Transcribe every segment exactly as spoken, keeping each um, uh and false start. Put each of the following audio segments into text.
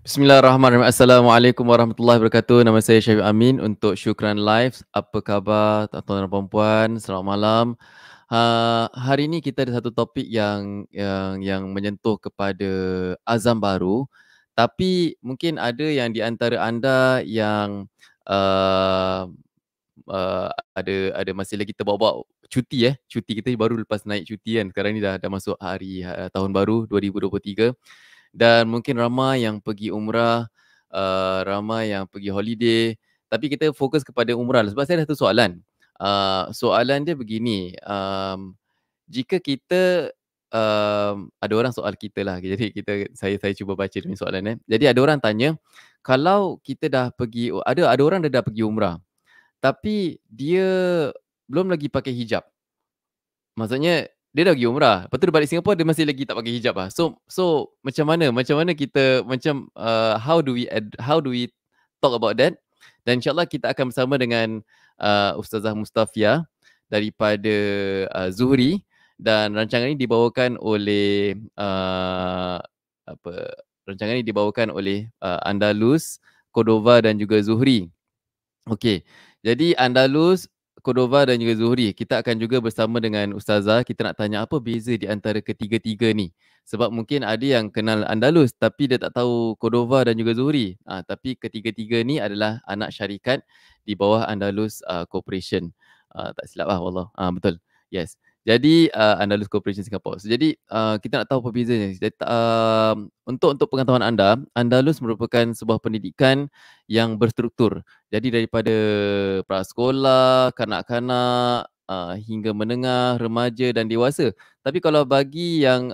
Bismillahirrahmanirrahim. Assalamualaikum warahmatullahi wabarakatuh. Nama saya Syafiq Amin untuk Syukran Live. Apa khabar tuan-tuan dan puan-puan? Selamat malam. Uh, hari ini kita ada satu topik yang yang yang menyentuh kepada azam baru. Tapi mungkin ada yang di antara anda yang uh, uh, ada ada masih lagi terbawa-bawa cuti eh. Cuti kita baru lepas naik cuti kan. Sekarang ni dah dah masuk hari uh, tahun baru dua ribu dua puluh tiga. Dan mungkin ramai yang pergi umrah, uh, ramai yang pergi holiday. Tapi kita fokus kepada umrah lah. Sebab saya ada satu soalan. Uh, soalan dia begini, um, jika kita, um, ada orang soal kita lah. Jadi kita saya saya cuba baca dulu soalan eh. Jadi ada orang tanya, kalau kita dah pergi, ada ada orang dah, dah pergi umrah, tapi dia belum lagi pakai hijab. Maksudnya dia dah pergi umrah, lepas tu dia balik Singapura dia masih lagi tak pakai hijab lah. So so macam mana? Macam mana kita macam uh, how do we ad, how do we talk about that? Dan insya-Allah kita akan bersama dengan uh, Ustazah Mustafiah daripada uh, Zuhri, dan rancangan ini dibawakan oleh uh, apa? Rancangan ini dibawakan oleh uh, Andalus, Cordova dan juga Zuhri. Okey. Jadi Andalus, Cordova dan juga Zuhri, kita akan juga bersama dengan Ustazah. Kita nak tanya apa beza di antara ketiga-tiga ni. Sebab mungkin ada yang kenal Andalus tapi dia tak tahu Cordova dan juga Zuhri. Ah, tapi ketiga-tiga ni adalah anak syarikat di bawah Andalus uh, Corporation. Ah, tak silap lah, wallah. Ah, betul. Yes. Jadi uh, Andalus Corporation Singapore. So, jadi uh, kita nak tahu apa bezanya. Jadi, uh, untuk untuk pengetahuan anda, Andalus merupakan sebuah pendidikan yang berstruktur. Jadi daripada prasekolah, kanak-kanak, uh, hingga menengah, remaja dan dewasa. Tapi kalau bagi yang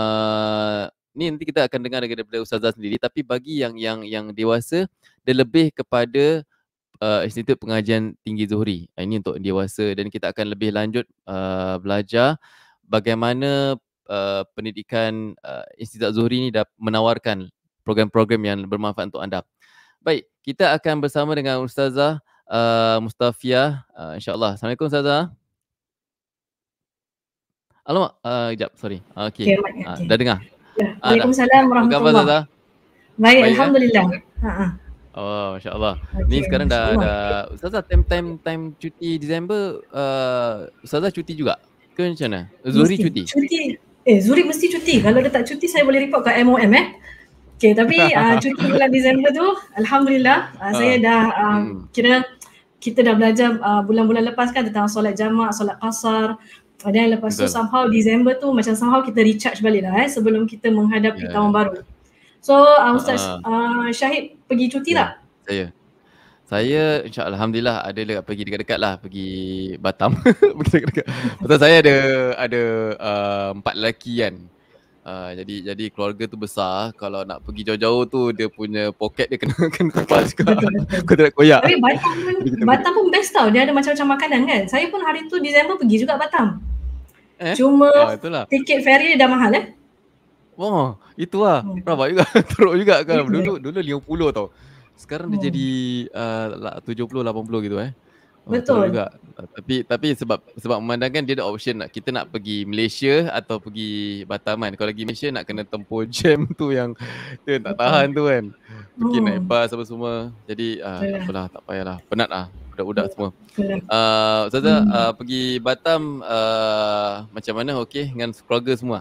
uh, ni nanti kita akan dengar daripada Ustazah sendiri, tapi bagi yang yang yang dewasa, dia lebih kepada uh, Institut Pengajian Tinggi Zuhri. Ini untuk dewasa, dan kita akan lebih lanjut uh, belajar bagaimana uh, pendidikan uh, Institut Zuhri ni dah menawarkan program-program yang bermanfaat untuk anda. Baik, kita akan bersama dengan Ustazah uh, Mustafiah, uh, insya-Allah. Assalamualaikum Ustazah. Alamak, uh, kejap, sorry. Uh, Okey, Okay, baik, uh, okay. dah dengar? Ya, Ah, dah. Waalaikumsalam Apa khabar warahmatullahi. Ustazah? Baik, Baik, eh? alhamdulillah. Ha ah. Oh, masya-Allah. Okey, Ni sekarang dah masya-Allah. dah Ustazah time time time cuti Disember, uh, Ustazah cuti juga ke macam mana? Zuhri Mesti. cuti? Cuti. Eh, Zuhri mesti cuti. Kalau dia tak cuti, saya boleh report kat M O M eh. Okay, tapi uh, cuti bulan Disember tu, alhamdulillah, uh, Ah, saya dah uh, hmm. kira kita dah belajar uh, bulan-bulan lepas kan tentang solat jamak, solat qasar. Dan lepas tu Betul. somehow Disember tu macam somehow kita recharge balik lah eh sebelum kita menghadapi Ya. tahun baru. So uh, Ustaz Ah. uh, Syahid pergi cuti Ya, tak? saya. Saya insya-Allah alhamdulillah ada lah, pergi dekat-dekat lah, pergi Batam. Pergi dekat-dekat. Betul, saya ada ada uh, empat lelaki kan. Uh, jadi jadi keluarga tu besar, kalau nak pergi jauh-jauh tu dia punya poket dia kena kena tebal juga. Betul, betul. Kau tak koyak. Tapi Batam pun, Batam pun best tau. Dia ada macam-macam makanan kan. Saya pun hari tu Disember pergi juga Batam. Eh? Cuma Ah, itulah. tiket ferry dia dah mahal eh. Oh, itu lah. Hmm. Rabak juga. Teruk juga kan. Itu. Dulu dulu lima puluh tau. Sekarang dia Hmm. jadi uh, tujuh puluh lapan puluh gitu eh. Oh, Betul. juga. Tapi tapi sebab sebab memandangkan dia ada option nak kita nak pergi Malaysia atau pergi Batam kan. Kalau pergi Malaysia nak kena tempuh jam tu yang dia tak tahan tu kan. Pergi Hmm. naik bas apa semua. Jadi uh, tak apalah, tak payahlah. Penat lah budak-budak semua. Uh, Ustazah Hmm. uh, pergi Batam uh, macam mana? Okey dengan keluarga semua?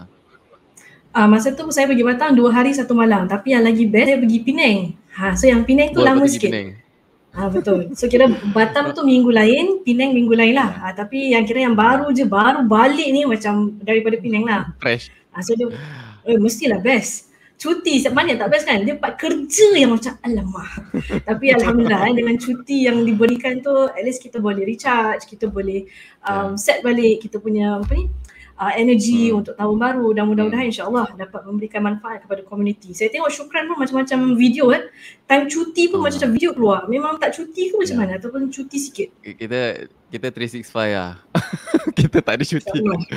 Ah, masa tu saya pergi Batam dua hari satu malam. Tapi yang lagi best saya pergi Penang. Ha, so yang Penang tu Buat lama pergi sikit. Penang. Ah, betul. So kira Batam tu minggu lain, Penang minggu lain lah. Ah, tapi yang kira yang baru je, baru balik ni macam daripada Penang lah. Fresh. Ah, so dia, eh, mestilah best. Cuti, mana tak best kan? Dia part kerja yang macam alamak. Tapi alhamdulillah eh, dengan cuti yang diberikan tu, at least kita boleh recharge, kita boleh um, set balik kita punya apa ni, uh, energy hmm. untuk tahun baru, dan mudah-mudahan hmm. insya-Allah dapat memberikan manfaat kepada komuniti. Saya tengok Syukran pun macam-macam video eh. Time cuti pun oh. macam video keluar. Memang tak cuti ke macam yeah. mana ataupun cuti sikit? Kita kita tiga enam lima lah. Kita tak ada cuti.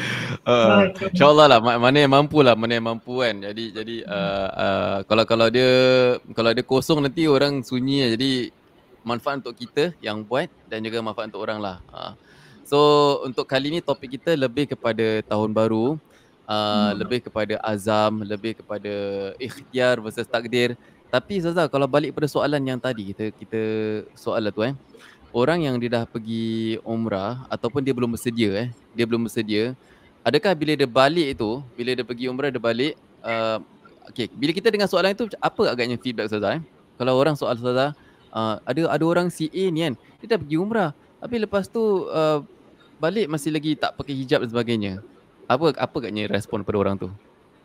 Uh, InsyaAllah lah, mana yang mampu lah, mana yang mampu kan. Jadi jadi uh, uh, kalau kalau dia kalau dia kosong nanti orang sunyi lah. Jadi manfaat untuk kita yang buat dan juga manfaat untuk orang lah. Uh. So untuk kali ni topik kita lebih kepada tahun baru, uh, hmm. lebih kepada azam, lebih kepada ikhtiar versus takdir. Tapi Ustazah, kalau balik pada soalan yang tadi kita kita soalan tu eh. Orang yang dia dah pergi umrah ataupun dia belum bersedia eh, dia belum bersedia, adakah bila dia balik tu, bila dia pergi umrah dia balik, uh, okey, bila kita dengar soalan itu apa agaknya feedback Ustazah eh? Kalau orang soal Ustazah, uh, ada ada orang si A ni kan, dia dah pergi umrah, tapi lepas tu uh, balik masih lagi tak pakai hijab dan sebagainya. Apa apa agaknya respon pada orang tu?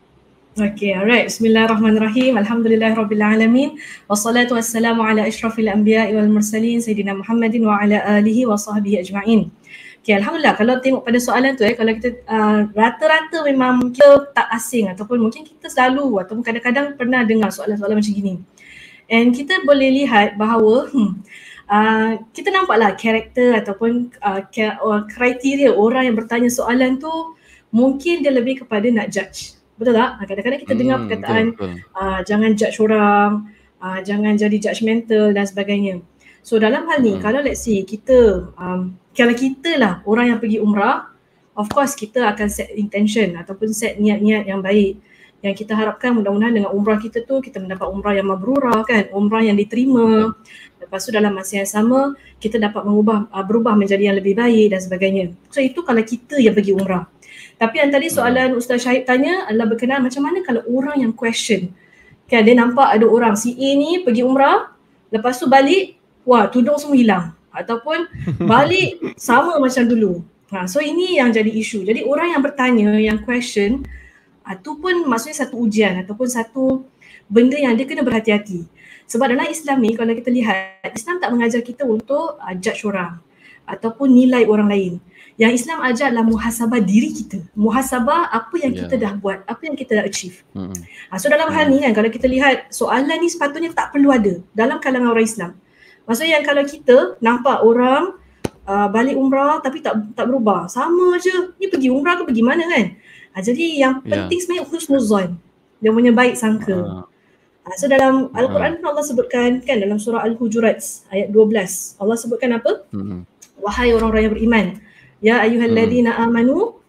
Okay, alright. Bismillahirrahmanirrahim. Alhamdulillahirabbil alamin. Wassalatu wassalamu ala asyrafil anbiya'i wal mursalin sayyidina Muhammadin wa ala alihi wa sahbihi ajma'in. Okay, alhamdulillah kalau tengok pada soalan tu eh, kalau kita uh, rata-rata memang kita tak asing ataupun mungkin kita selalu ataupun kadang-kadang pernah dengar soalan-soalan macam gini. And kita boleh lihat bahawa hmm, uh, kita nampaklah karakter ataupun uh, kriteria orang yang bertanya soalan tu mungkin dia lebih kepada nak judge. Betul tak? Kadang-kadang kita hmm, dengar perkataan betul, betul. Uh, jangan judge orang, uh, jangan jadi judgemental dan sebagainya. So dalam hal ni, hmm. kalau let's say kita, um, kalau kita lah orang yang pergi umrah, of course kita akan set intention ataupun set niat-niat yang baik. Yang kita harapkan mudah-mudahan dengan umrah kita tu, kita mendapat umrah yang mabrurah kan, umrah yang diterima. Lepas tu dalam masa yang sama, kita dapat mengubah, uh, berubah menjadi yang lebih baik dan sebagainya. So itu kalau kita yang pergi umrah. Tapi yang tadi soalan Ustaz Syahid tanya adalah berkenaan macam mana kalau orang yang question. Kan dia nampak ada orang si A ni pergi umrah, lepas tu balik, wah tudung semua hilang. Ataupun balik sama macam dulu. Ha, so ini yang jadi isu. Jadi orang yang bertanya, yang question, itu pun maksudnya satu ujian ataupun satu benda yang dia kena berhati-hati. Sebab dalam Islam ni kalau kita lihat, Islam tak mengajar kita untuk uh, judge orang ataupun nilai orang lain. Yang Islam ajar adalah muhasabah diri kita. Muhasabah apa yang yeah. kita dah buat, apa yang kita dah achieve. Hmm. Ha, so dalam hmm. hal ni kan kalau kita lihat soalan ni sepatutnya tak perlu ada dalam kalangan orang Islam. Maksudnya yang kalau kita nampak orang uh, balik umrah tapi tak tak berubah. Sama je, ni pergi umrah ke pergi mana kan. Ha, jadi yang penting yeah. sebenarnya husnuzan. Dia punya baik sangka. Uh. Ha, so dalam uh. Al-Quran pun Allah sebutkan kan dalam surah Al-Hujurat ayat dua belas. Allah sebutkan apa? Hmm. Wahai orang-orang yang beriman. Ya ayyuhalladzina hmm. amanu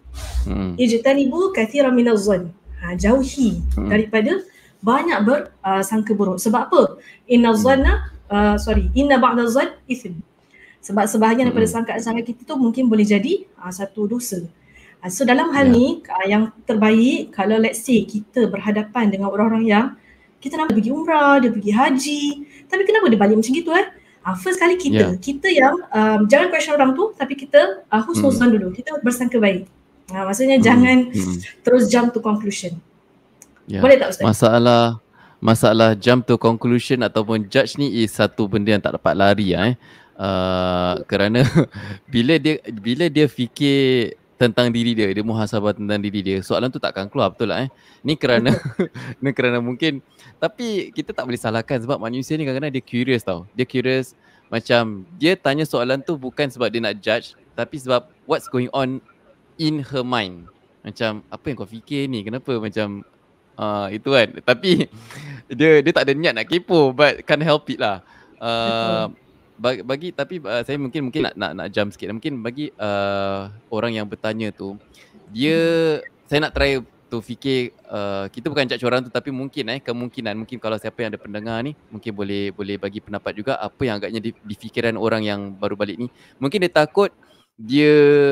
hmm. ijtanibu katsiran minaz-zann. Ha, jauhi hmm. daripada banyak bersangka uh, buruk. Sebab apa? Innaz-zanna uh, sorry, inna ba'daz-zann itsm. Sebab sebahagian hmm. daripada sangkaan-sangkaan kita tu mungkin boleh jadi uh, satu dosa. Uh, so dalam hal yeah. ni uh, yang terbaik kalau let's say kita berhadapan dengan orang-orang yang kita nak pergi umrah, dia pergi haji, tapi kenapa dia balik macam gitu eh? Uh, first kali kita, yeah. kita yang um, jangan question orang tu tapi kita uh, husnuzan hmm. dulu, kita bersangka baik. Uh, maksudnya hmm. jangan hmm. terus jump to conclusion. Yeah. Boleh tak Ustaz? Masalah masalah jump to conclusion ataupun judge ni is satu benda yang tak dapat lari eh. Uh, kerana bila dia bila dia fikir tentang diri dia, dia muhasabah tentang diri dia, soalan tu takkan keluar, betul lah eh. Ni kerana ni kerana mungkin, tapi kita tak boleh salahkan sebab manusia ni kadang-kadang dia curious tau. Dia curious macam dia tanya soalan tu bukan sebab dia nak judge, tapi sebab what's going on in her mind. Macam apa yang kau fikir ni, kenapa macam uh, itu kan. Tapi dia dia tak ada niat nak kepo, but can't help it lah. Uh, bagi, bagi tapi uh, saya mungkin mungkin nak nak nak jump sikit. Mungkin bagi uh, orang yang bertanya tu, dia saya nak try tu fikir uh, kita bukan judge orang tu, tapi mungkin eh kemungkinan mungkin kalau siapa yang ada pendengar ni mungkin boleh boleh bagi pendapat juga apa yang agaknya di, di fikiran orang yang baru balik ni. Mungkin dia takut dia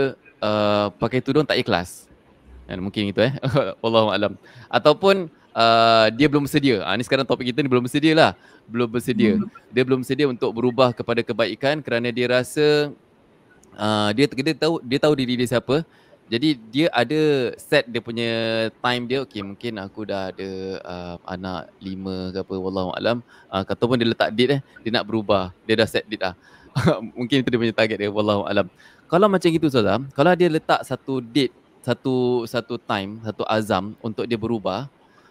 uh, pakai tudung tak ikhlas. Dan mungkin itu eh wallahu alam. Ataupun uh, dia belum bersedia. Ah ni sekarang topik kita ni belum bersedia lah. Belum bersedia. Dia belum bersedia untuk berubah kepada kebaikan kerana dia rasa uh, dia dia tahu dia tahu diri dia siapa. Jadi dia ada set dia punya time dia. Okey, mungkin aku dah ada uh, anak lima ke apa, wallahu alam. Uh, ataupun dia letak date eh, dia nak berubah. Dia dah set date dah. Mungkin itu dia punya target dia, wallahu alam. Kalau macam gitu Ustazah, kalau dia letak satu date, satu satu time, satu azam untuk dia berubah,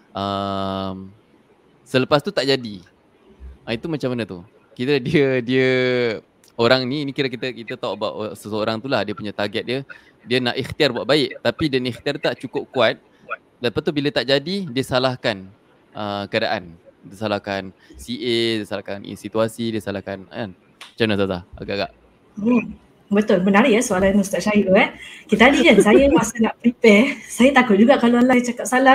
um, selepas tu tak jadi. Uh, itu macam mana tu? Kira dia dia orang ni, ni kira kita kita tahu about seseorang tu lah, dia punya target dia, dia nak ikhtiar buat baik, tapi dia ikhtiar tak cukup kuat. Lepas tu bila tak jadi, dia salahkan uh, keadaan. Dia salahkan C A, dia salahkan situasi, dia salahkan kan. Macam mana Ustazah? Agak-agak. Hmm. Betul, menarik ya soalan Ustaz Syahid tu eh. Kita tadi kan saya masa nak prepare, saya takut juga kalau Allah cakap salah kan.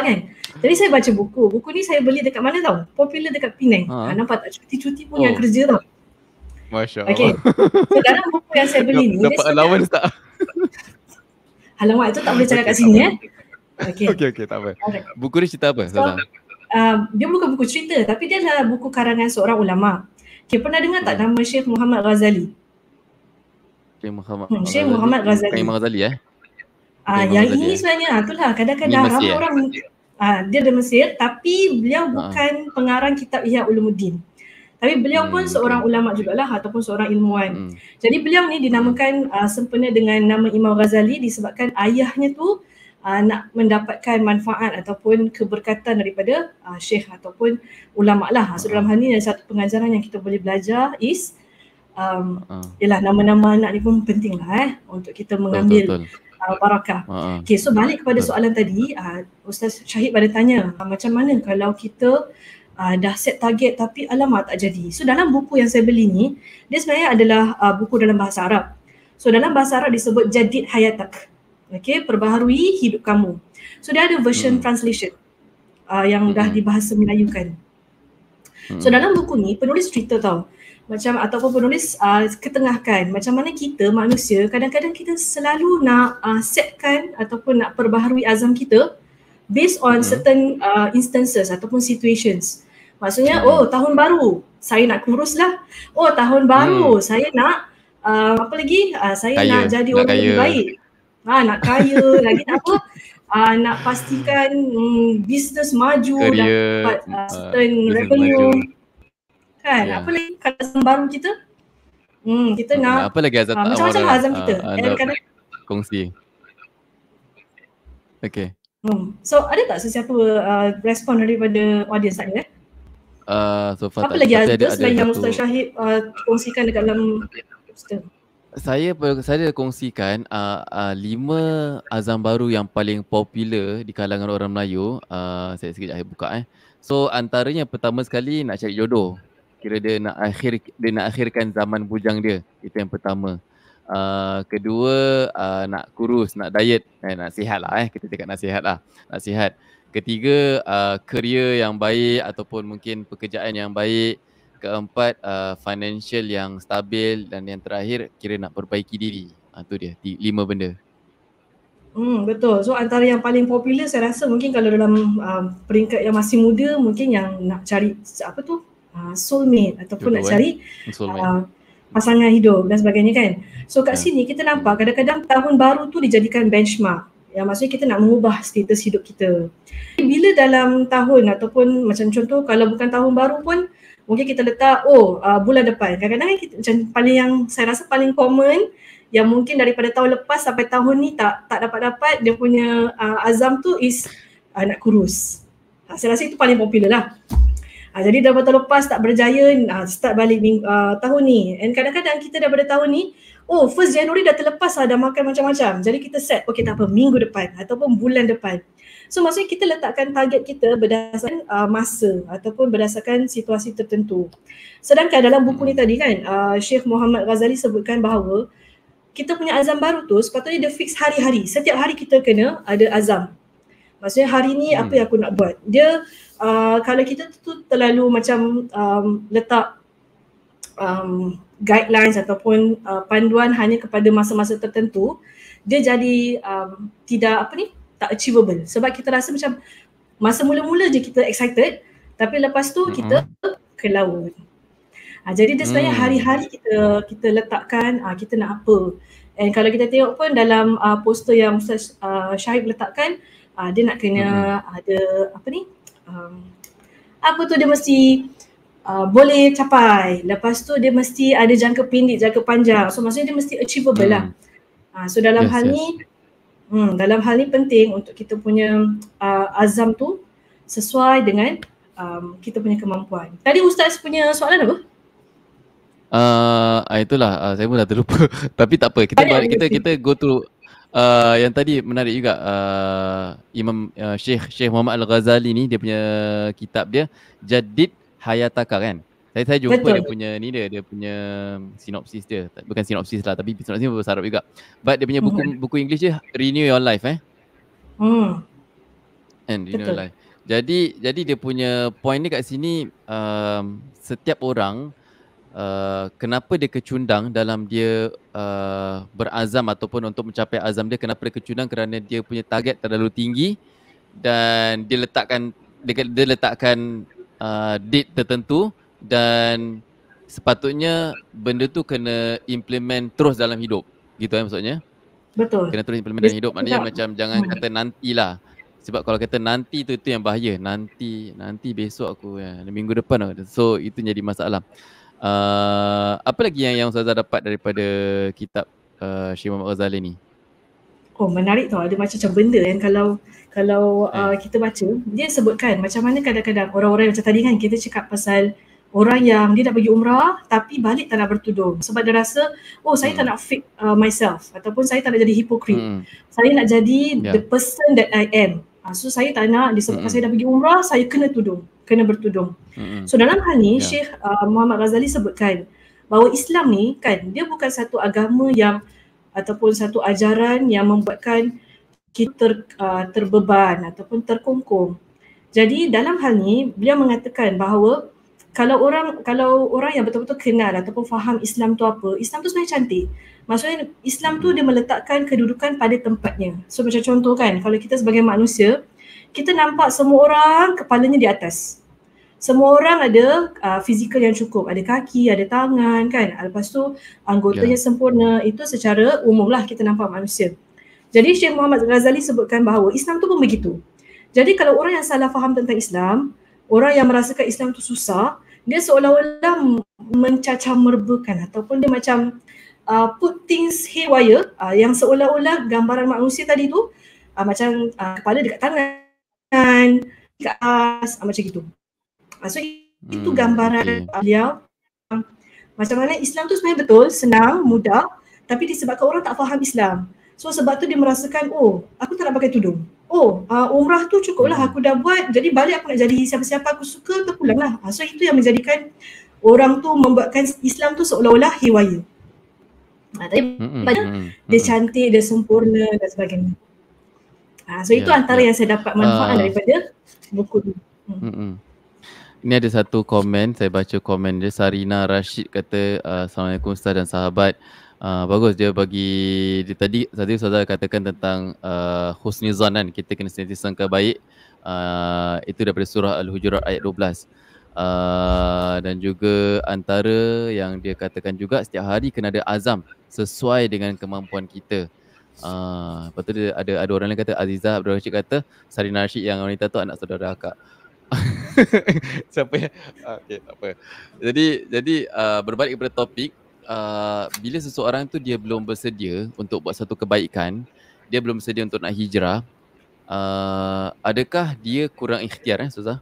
Jadi saya baca buku. Buku ni saya beli dekat mana tau? Popular dekat Penang. Ha, Ha. nampak tak? Cuti-cuti punya Oh, kerja tau. Masya Okay. Allah. So dalam buku yang saya beli ni, dia Dapat sebenarnya, allowance tak? alamak itu tak boleh cakap Okey, kat tak sini apa. eh. Okay. Okey, okey, tak apa. Alright. Buku ni cerita apa, So, Ustazah? uh, dia bukan buku cerita tapi dia adalah buku karangan seorang ulama. Okay, pernah dengar tak Hmm. nama Syekh Muhammad Ghazali? Syekh Muhammad Hmm, Syekh Ghazali. Muhammad Bukan Ghazali. Imam Ghazali eh? Bukan Ah, Imam yang Ghazali ini eh? sebenarnya ah, itulah Ini kadang-kadang Mesir ramai eh? orang ah, dia dari Mesir tapi beliau Ha. bukan pengarang kitab Ihya Ulumuddin. Tapi beliau pun Hmm, seorang okey. ulama jugalah ataupun seorang ilmuwan. Hmm. Jadi beliau ni dinamakan uh, sempena dengan nama Imam Ghazali disebabkan ayahnya tu uh, nak mendapatkan manfaat ataupun keberkatan daripada uh, syekh ataupun ulama lah. So dalam hal ni ada satu pengajaran yang kita boleh belajar is um, Ha. ialah nama-nama anak ni pun penting lah eh untuk kita Betul, betul, mengambil betul. uh, barakah. Ha. Okay, so balik kepada Betul. soalan tadi, uh, Ustaz Syahid pada tanya uh, macam mana kalau kita uh, dah set target tapi alamak tak jadi. So dalam buku yang saya beli ni, dia sebenarnya adalah uh, buku dalam bahasa Arab. So dalam bahasa Arab disebut Jadid Hayatak. Okay, perbaharui hidup kamu. So dia ada version Hmm. translation uh, yang dah Hmm. dibahasa Melayukan. So Hmm. dalam buku ni penulis cerita tau, macam ataupun penulis uh, ketengahkan macam mana kita manusia kadang-kadang kita selalu nak uh, setkan ataupun nak perbaharui azam kita based on Hmm. certain uh, instances ataupun situations. Maksudnya, Hmm. oh tahun baru saya nak kurus lah. Oh tahun baru Hmm. saya nak uh, apa lagi? Uh, saya Kaya, nak jadi nak orang kaya. lebih baik. Ha, nak kaya, lagi nak apa? Uh, nak pastikan mm, bisnes maju, Career, dapat uh, uh, certain business revenue. maju. Kan? Ya. Apa lagi kalau azam baru kita? Hmm, kita Hmm. nak Apa lagi Azat uh, macam-macam lah azam kita. uh, And anda kadang kongsi? Okay. Hmm. So ada tak sesiapa uh, respon daripada audience tadi eh? Uh, so far Apa tak lagi ada, tapi ada ada, selain ada yang satu. Ustaz Syahid uh, kongsikan dekat dalam poster? Saya saya kongsikan uh, uh, lima azam baru yang paling popular di kalangan orang Melayu. Uh, saya sekejap saya buka eh. So antaranya pertama sekali nak cari jodoh. Kira dia nak akhir dia nak akhirkan zaman bujang dia. Itu yang pertama. Uh, kedua uh, nak kurus, nak diet, eh, nak sihat lah eh. Kita cakap nak sihat lah. Nak sihat. Ketiga uh, career yang baik ataupun mungkin pekerjaan yang baik. Keempat, uh, financial yang stabil, dan yang terakhir kira nak perbaiki diri. Ha, tu dia, di, lima benda. Hmm, betul. So antara yang paling popular saya rasa mungkin kalau dalam um, peringkat yang masih muda mungkin yang nak cari apa tu uh, soulmate ataupun Jodoh, nak cari soulmate. uh, pasangan hidup dan sebagainya kan. So kat Ya. sini kita nampak kadang-kadang tahun baru tu dijadikan benchmark. Yang maksudnya kita nak mengubah status hidup kita. Bila dalam tahun ataupun macam contoh kalau bukan tahun baru pun mungkin kita letak oh uh, bulan depan. Kadang-kadang kita, macam paling yang saya rasa paling common yang mungkin daripada tahun lepas sampai tahun ni tak tak dapat-dapat dia punya uh, azam tu is uh, nak kurus. Uh, saya rasa itu paling popular lah. Uh, jadi daripada tahun lepas tak berjaya, uh, start balik ming, uh, tahun ni. And kadang-kadang kita daripada tahun ni, oh first January dah terlepas lah, dah makan macam-macam. Jadi kita set, okay tak apa, minggu depan ataupun bulan depan. So maksudnya kita letakkan target kita berdasarkan uh, masa ataupun berdasarkan situasi tertentu. Sedangkan dalam buku ni tadi kan, uh, Syekh Muhammad Ghazali sebutkan bahawa kita punya azam baru tu sepatutnya dia fix hari-hari. Setiap hari kita kena ada azam. Maksudnya hari ni apa yang aku nak buat. Dia uh, kalau kita tu terlalu macam um, letak um, guidelines ataupun uh, panduan hanya kepada masa-masa tertentu, dia jadi um, tidak apa ni, tak achievable. Sebab kita rasa macam masa mula-mula je kita excited, tapi lepas tu kita ke laut. Ha, jadi dia sebenarnya Hmm. hari-hari kita kita letakkan uh, kita nak apa. And kalau kita tengok pun dalam uh, poster yang Ustaz uh, Syahid letakkan, uh, dia nak kena Mm-mm. ada apa ni, um, apa tu dia mesti uh, boleh capai. Lepas tu dia mesti ada jangka pendek, jangka panjang. So maksudnya dia mesti achievable Hmm. lah. Uh, so dalam Yes, hal yes. ni, hmm, dalam hal ni penting untuk kita punya uh, azam tu sesuai dengan um, kita punya kemampuan. Tadi Ustaz punya soalan apa? Uh, itulah uh, saya pun dah terlupa. Tapi tak apa, kita Banyak balik, kita lagi. kita go through uh, yang tadi menarik juga. uh, Imam uh, Syekh Syekh Muhammad Al-Ghazali ni, dia punya kitab dia Jadid Hayataka kan. Saya saya jumpa Betul. dia punya ni dia, dia punya sinopsis dia. Bukan sinopsis lah, tapi sinopsis dia berbahasa Arab juga. But dia punya buku Mhm. buku English dia Renew Your Life eh. Hmm. And Renew Betul. Your Life. Jadi jadi dia punya point ni kat sini, um, setiap orang uh, kenapa dia kecundang dalam dia uh, berazam ataupun untuk mencapai azam dia, kenapa dia kecundang kerana dia punya target terlalu tinggi dan dia letakkan dia, dia letakkan uh, date tertentu dan sepatutnya benda tu kena implement terus dalam hidup. Gitu kan maksudnya? Betul. Kena terus implement dalam hidup. Maknanya macam jangan hmm. kata nantilah. Sebab kalau kata nanti tu, itu yang bahaya. Nanti, nanti besok aku ya, minggu depan aku. So itu jadi masalah. Uh, apa lagi yang yang Ustazah dapat daripada kitab uh, Syekh Muhammad Ghazali ni? Oh, menarik tau. Ada macam-macam benda kan kalau kalau eh. uh, kita baca, dia sebutkan macam mana kadang-kadang orang-orang macam tadi kan kita cakap pasal orang yang dia nak pergi umrah tapi balik tak nak bertudung sebab dia rasa oh saya hmm. tak nak fake uh, myself ataupun saya tak nak jadi hypocrite. Hmm. Saya nak jadi yeah. the person that I am. Uh, so saya tak nak disebabkan hmm. saya dah pergi umrah saya kena tudung, kena bertudung. Hmm. So dalam hal ni yeah. Syekh uh, Muhammad Ghazali sebutkan bahawa Islam ni kan dia bukan satu agama yang ataupun satu ajaran yang membuatkan kita ter, uh, terbeban ataupun terkungkung. Jadi dalam hal ni beliau mengatakan bahawa kalau orang kalau orang yang betul-betul kenal ataupun faham Islam tu apa, Islam tu sebenarnya cantik. Maksudnya Islam tu dia meletakkan kedudukan pada tempatnya. So macam contoh kan, kalau kita sebagai manusia, kita nampak semua orang kepalanya di atas. Semua orang ada uh, fizikal yang cukup, ada kaki, ada tangan kan. Lepas tu anggotanya yeah. sempurna, itu secara umum lah kita nampak manusia. Jadi Syekh Muhammad Ghazali sebutkan bahawa Islam tu pun begitu. Jadi kalau orang yang salah faham tentang Islam, orang yang merasakan Islam tu susah, dia seolah-olah mencacamerbakan ataupun dia macam uh, put things haywire uh, yang seolah-olah gambaran manusia tadi tu uh, macam uh, kepala dekat tangan, dekat atas, uh, macam gitu. Uh, so hmm, itu gambaran okay. beliau uh, macam mana Islam tu sebenarnya betul, senang, mudah, tapi disebabkan orang tak faham Islam. So sebab tu dia merasakan, oh aku tak nak pakai tudung. Oh uh, umrah tu cukup lah aku dah buat, jadi balik aku nak jadi siapa-siapa aku suka ke pulang lah. Uh, so itu yang menjadikan orang tu membuatkan Islam tu seolah-olah hiwaya. Uh, tapi mm-hmm. pada mm-hmm. dia cantik, dia sempurna dan sebagainya. Uh, so yeah, itu antara yeah. yang saya dapat manfaat uh, daripada buku ni. Hmm. Mm-hmm. Ini ada satu komen, saya baca komen dia. Sarina Rashid kata, uh, Assalamualaikum Ustaz dan sahabat. Uh, bagus dia bagi, dia tadi tadi Ustazah katakan tentang uh, husnizan kan, kita kena sentiasa sangka baik. Uh, itu daripada surah Al-Hujurat ayat dua belas. Uh, dan juga antara yang dia katakan juga, setiap hari kena ada azam sesuai dengan kemampuan kita. Uh, lepas tu dia ada, ada orang lain kata, Azizah Abdul Rashid kata, Sarina Rashid yang wanita tu anak saudara akak. Siapa ya? Okey, tak apa. Jadi jadi uh, berbalik kepada topik, uh, bila seseorang tu dia belum bersedia untuk buat satu kebaikan, dia belum bersedia untuk nak hijrah, uh, adakah dia kurang ikhtiar eh Ustazah?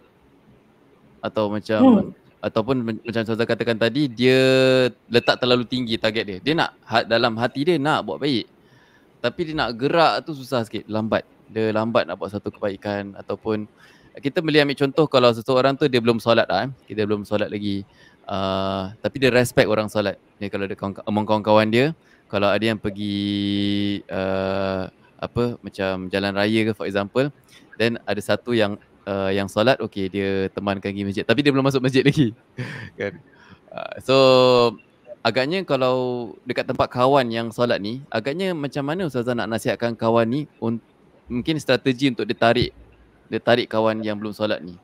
Atau macam hmm. ataupun macam Ustazah katakan tadi, dia letak terlalu tinggi target dia. Dia nak dalam hati dia nak buat baik, tapi dia nak gerak tu susah sikit, lambat. Dia lambat nak buat satu kebaikan. Ataupun kita boleh ambil contoh kalau seseorang tu dia belum solat lah, eh. Kita belum solat lagi, uh, tapi dia respect orang solat. Dia kalau ada kawan, among kawan-kawan dia, kalau ada yang pergi uh, apa macam jalan raya ke for example, then ada satu yang uh, yang solat, okey dia temankan pergi masjid, tapi dia belum masuk masjid lagi. Kan? Uh, so agaknya kalau dekat tempat kawan yang solat ni, agaknya macam mana Ustazah nak nasihatkan kawan ni, un- mungkin strategi untuk dia tarik dia tarik kawan yang belum solat ni?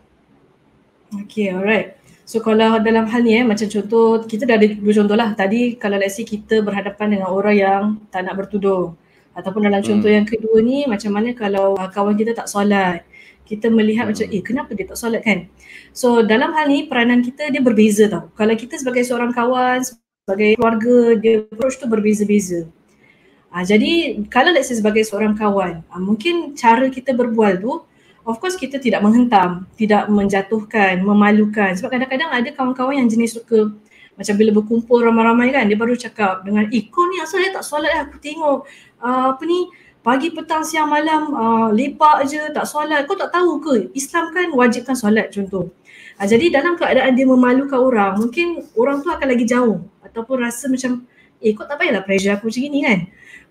Okay, alright. So kalau dalam hal ni eh, macam contoh, kita dah ada dua contoh lah. Tadi kalau let's say kita berhadapan dengan orang yang tak nak bertudung. Ataupun dalam contoh hmm. yang kedua ni, macam mana kalau uh, kawan kita tak solat. Kita melihat hmm. macam, eh kenapa dia tak solat kan? So dalam hal ni, peranan kita dia berbeza tau. Kalau kita sebagai seorang kawan, sebagai keluarga, dia approach tu berbeza-beza. Uh, jadi kalau let's say sebagai seorang kawan, uh, mungkin cara kita berbual tu, of course kita tidak menghentam, tidak menjatuhkan, memalukan. Sebab kadang-kadang ada kawan-kawan yang jenis suka macam bila berkumpul ramai-ramai kan, dia baru cakap dengan, eh kau ni asal dia tak solat lah, aku tengok uh, apa ni, pagi, petang, siang, malam uh, lepak je, tak solat. Kau tak tahu ke Islam kan wajibkan solat contoh. Uh, jadi dalam keadaan dia memalukan orang, mungkin orang tu akan lagi jauh ataupun rasa macam, eh kau tak payahlah pressure aku macam ni kan.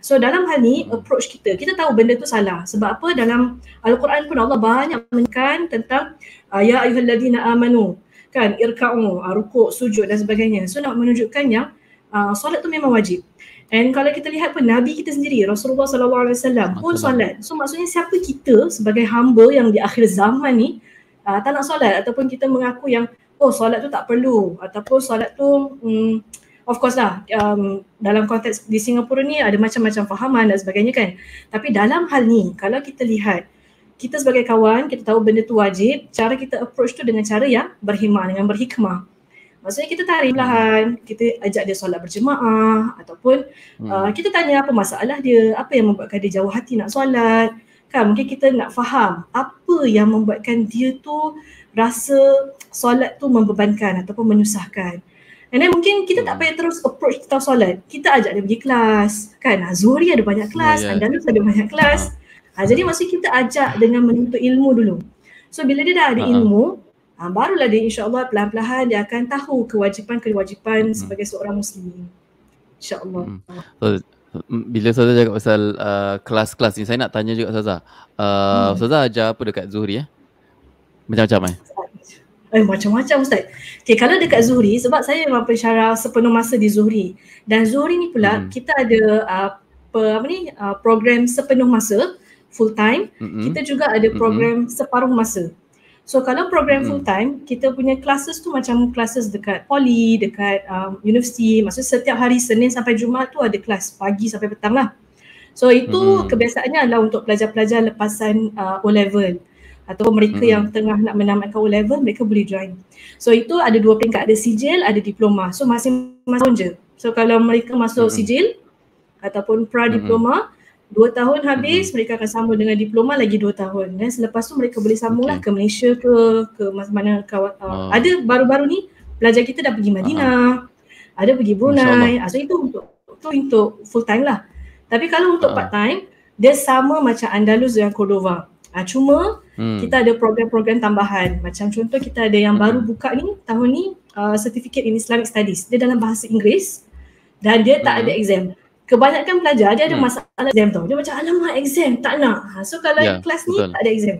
So dalam hal ni approach kita, kita tahu benda tu salah. Sebab apa? Dalam Al-Quran pun Allah banyak menekan tentang uh, ya ayyuhalladzina amanu, kan, irka'u, uh, rukuk, sujud dan sebagainya. So nak menunjukkan yang uh, solat tu memang wajib. And kalau kita lihat pun Nabi kita sendiri, Rasulullah sallallahu alaihi wasallam pun solat. So maksudnya siapa kita sebagai hamba yang di akhir zaman ni uh, tak nak solat, ataupun kita mengaku yang oh solat tu tak perlu, ataupun solat tu um, of course lah, um, dalam konteks di Singapura ni ada macam-macam fahaman dan sebagainya kan. Tapi dalam hal ni, kalau kita lihat, kita sebagai kawan, kita tahu benda tu wajib, cara kita approach tu dengan cara yang berhikmah, dengan berhikmah. Maksudnya kita tarik perlahan, kita ajak dia solat berjemaah, ataupun hmm. uh, kita tanya apa masalah dia, apa yang membuatkan dia jauh hati nak solat. Kan, mungkin kita nak faham apa yang membuatkan dia tu rasa solat tu membebankan ataupun menyusahkan. And then mungkin kita tak payah terus approach tentang solat. Kita ajak dia pergi kelas. Kan, Zuhri ada banyak kelas, oh, yeah. Andalus ada banyak kelas. Uh-huh. Ha, jadi maksud kita ajak dengan menuntut ilmu dulu. So bila dia dah ada uh-huh. ilmu, ha, barulah dia insya-Allah perlahan-lahan dia akan tahu kewajipan-kewajipan uh-huh. sebagai seorang Muslim. InsyaAllah. Uh-huh. So, bila Ustazah cakap pasal uh, kelas-kelas ni, saya nak tanya juga Ustazah. Uh, hmm. Ustazah ajar apa dekat Zuhri eh? Macam-macam eh? Eh, macam-macam Ustaz. Okay, kalau dekat Zuhri, sebab saya memang pensyarah sepenuh masa di Zuhri. Dan Zuhri ni pula hmm. kita ada uh, pe, apa ni, uh, program sepenuh masa, full time. Hmm. Kita juga ada program hmm. separuh masa. So kalau program hmm. full time, kita punya classes tu macam classes dekat poli, dekat um, universiti. Maksudnya setiap hari Senin sampai Jumaat tu ada kelas pagi sampai petang lah. So itu hmm. kebiasaannya adalah untuk pelajar-pelajar lepasan uh, O-level. Atau mereka hmm. yang tengah nak menamatkan O-level, mereka boleh join. So itu ada dua peringkat, ada sijil, ada diploma. So masing-masing tahun je. So kalau mereka masuk hmm. sijil ataupun pra-diploma, hmm. dua tahun habis, hmm. mereka akan sambung dengan diploma lagi dua tahun. Dan selepas tu mereka boleh sambung okay. lah ke Malaysia ke, ke mana kawat. Uh, oh. Ada baru-baru ni, pelajar kita dah pergi Madinah, uh-huh. ada pergi Brunei. So itu untuk, itu untuk full time lah. Tapi kalau untuk uh-huh. part time, dia sama macam Andalus dengan Cordova. Uh, cuma hmm. kita ada program-program tambahan. Macam contoh kita ada yang hmm. baru buka ni tahun ni, uh, Certificate in Islamic Studies. Dia dalam bahasa Inggeris dan dia tak hmm. ada exam. Kebanyakan pelajar dia ada hmm. masalah exam tau. Dia macam alamak exam tak nak. Ha, so kalau yeah, kelas betul. Ni tak ada exam.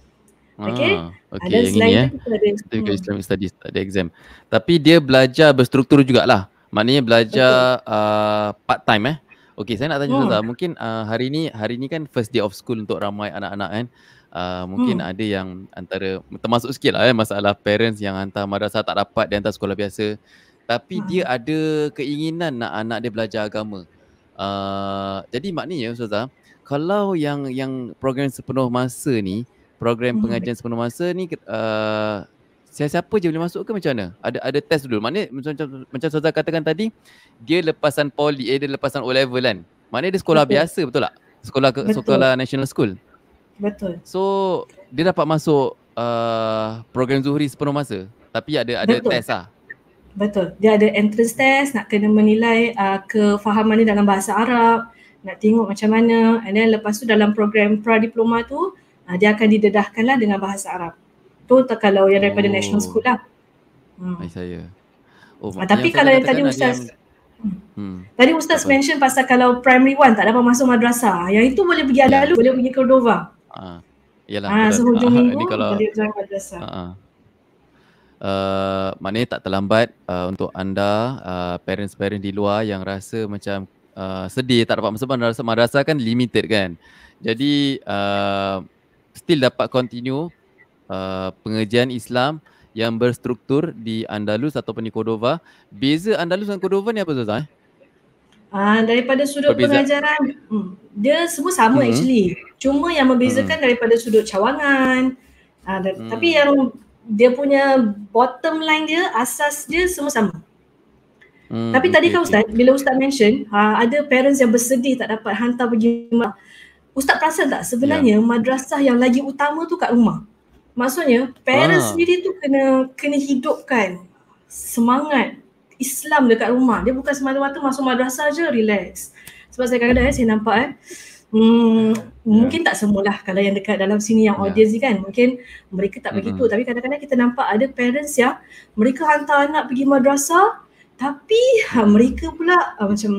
Okay. Ah, okay. Dan selain itu kita ada Certificate hmm. Islamic Studies tak ada exam. Tapi dia belajar berstruktur jugalah. Maknanya belajar uh, part time eh. Okey, saya nak tanya hmm. Ustazah, mungkin uh, hari ni hari ni kan first day of school untuk ramai anak-anak kan. Uh, mungkin hmm. ada yang antara termasuk sikit lah eh, masalah parents yang hantar madrasah tak dapat, dia hantar sekolah biasa. Tapi hmm. dia ada keinginan nak anak dia belajar agama. Uh, jadi maknanya Ustazah, kalau yang yang program sepenuh masa ni, program hmm. pengajian sepenuh masa ni uh, siapa je boleh masuk ke macam mana? Ada ada test dulu. Maknanya macam macam Ustazah katakan tadi, dia lepasan poli, eh dia lepasan O-level kan. Maknanya dia sekolah betul. Biasa betul tak? Sekolah ke, sekolah national school. Betul. So dia dapat masuk uh, program Zuhri sepenuh masa. Tapi ada ada betul. Test lah. Betul. Dia ada entrance test, nak kena menilai uh, kefahaman dia dalam bahasa Arab, nak tengok macam mana. And then lepas tu dalam program pra-diploma tu, uh, dia akan didedahkanlah dengan bahasa Arab. Tu tak kalau yang daripada oh. national school lah. Hmm. Ay, saya. Oh, ah, tapi kalau yang tadi Ustaz yang... hmm. Tadi Ustaz Apa? mention pasal kalau primary one tak dapat masuk madrasah, yang itu boleh pergi Andalus, yeah. boleh pergi Cordova. Ah, yalah. Ah, sehujung ah, minggu kalau, boleh join madrasah. Ah, ah. Uh, maknanya tak terlambat uh, untuk anda uh, parents-parents di luar yang rasa macam uh, sedih tak dapat masuk madrasah. Madrasah kan limited kan. Jadi uh, still dapat continue Uh, pengajian Islam yang berstruktur di Andalus ataupun di Cordova. Beza Andalus dan Cordova ni apa Ustazah? Eh? Uh, daripada sudut Berbeza. pengajaran, hmm, dia semua sama hmm. actually. Cuma yang membezakan hmm. daripada sudut cawangan. Uh, dan, hmm. Tapi yang dia punya bottom line dia, asas dia semua sama. Hmm, tapi okay, tadi kan Ustaz, okay. bila Ustaz mention, uh, ada parents yang bersedih tak dapat hantar pergi rumah. Ustaz perasan tak sebenarnya yeah. madrasah yang lagi utama tu kat rumah. Maksudnya parents ah. sendiri tu kena kena hidupkan semangat Islam dekat rumah. Dia bukan semata-mata masuk madrasah je relax. Sebab saya kadang-kadang eh, saya nampak eh hmm, yeah. mungkin tak semualah kalau yang dekat dalam sini yang yeah. audience ni kan. Mungkin mereka tak begitu. Mm-hmm. Tapi kadang-kadang kita nampak ada parents yang mereka hantar anak pergi madrasah tapi ha, mereka pula ha, macam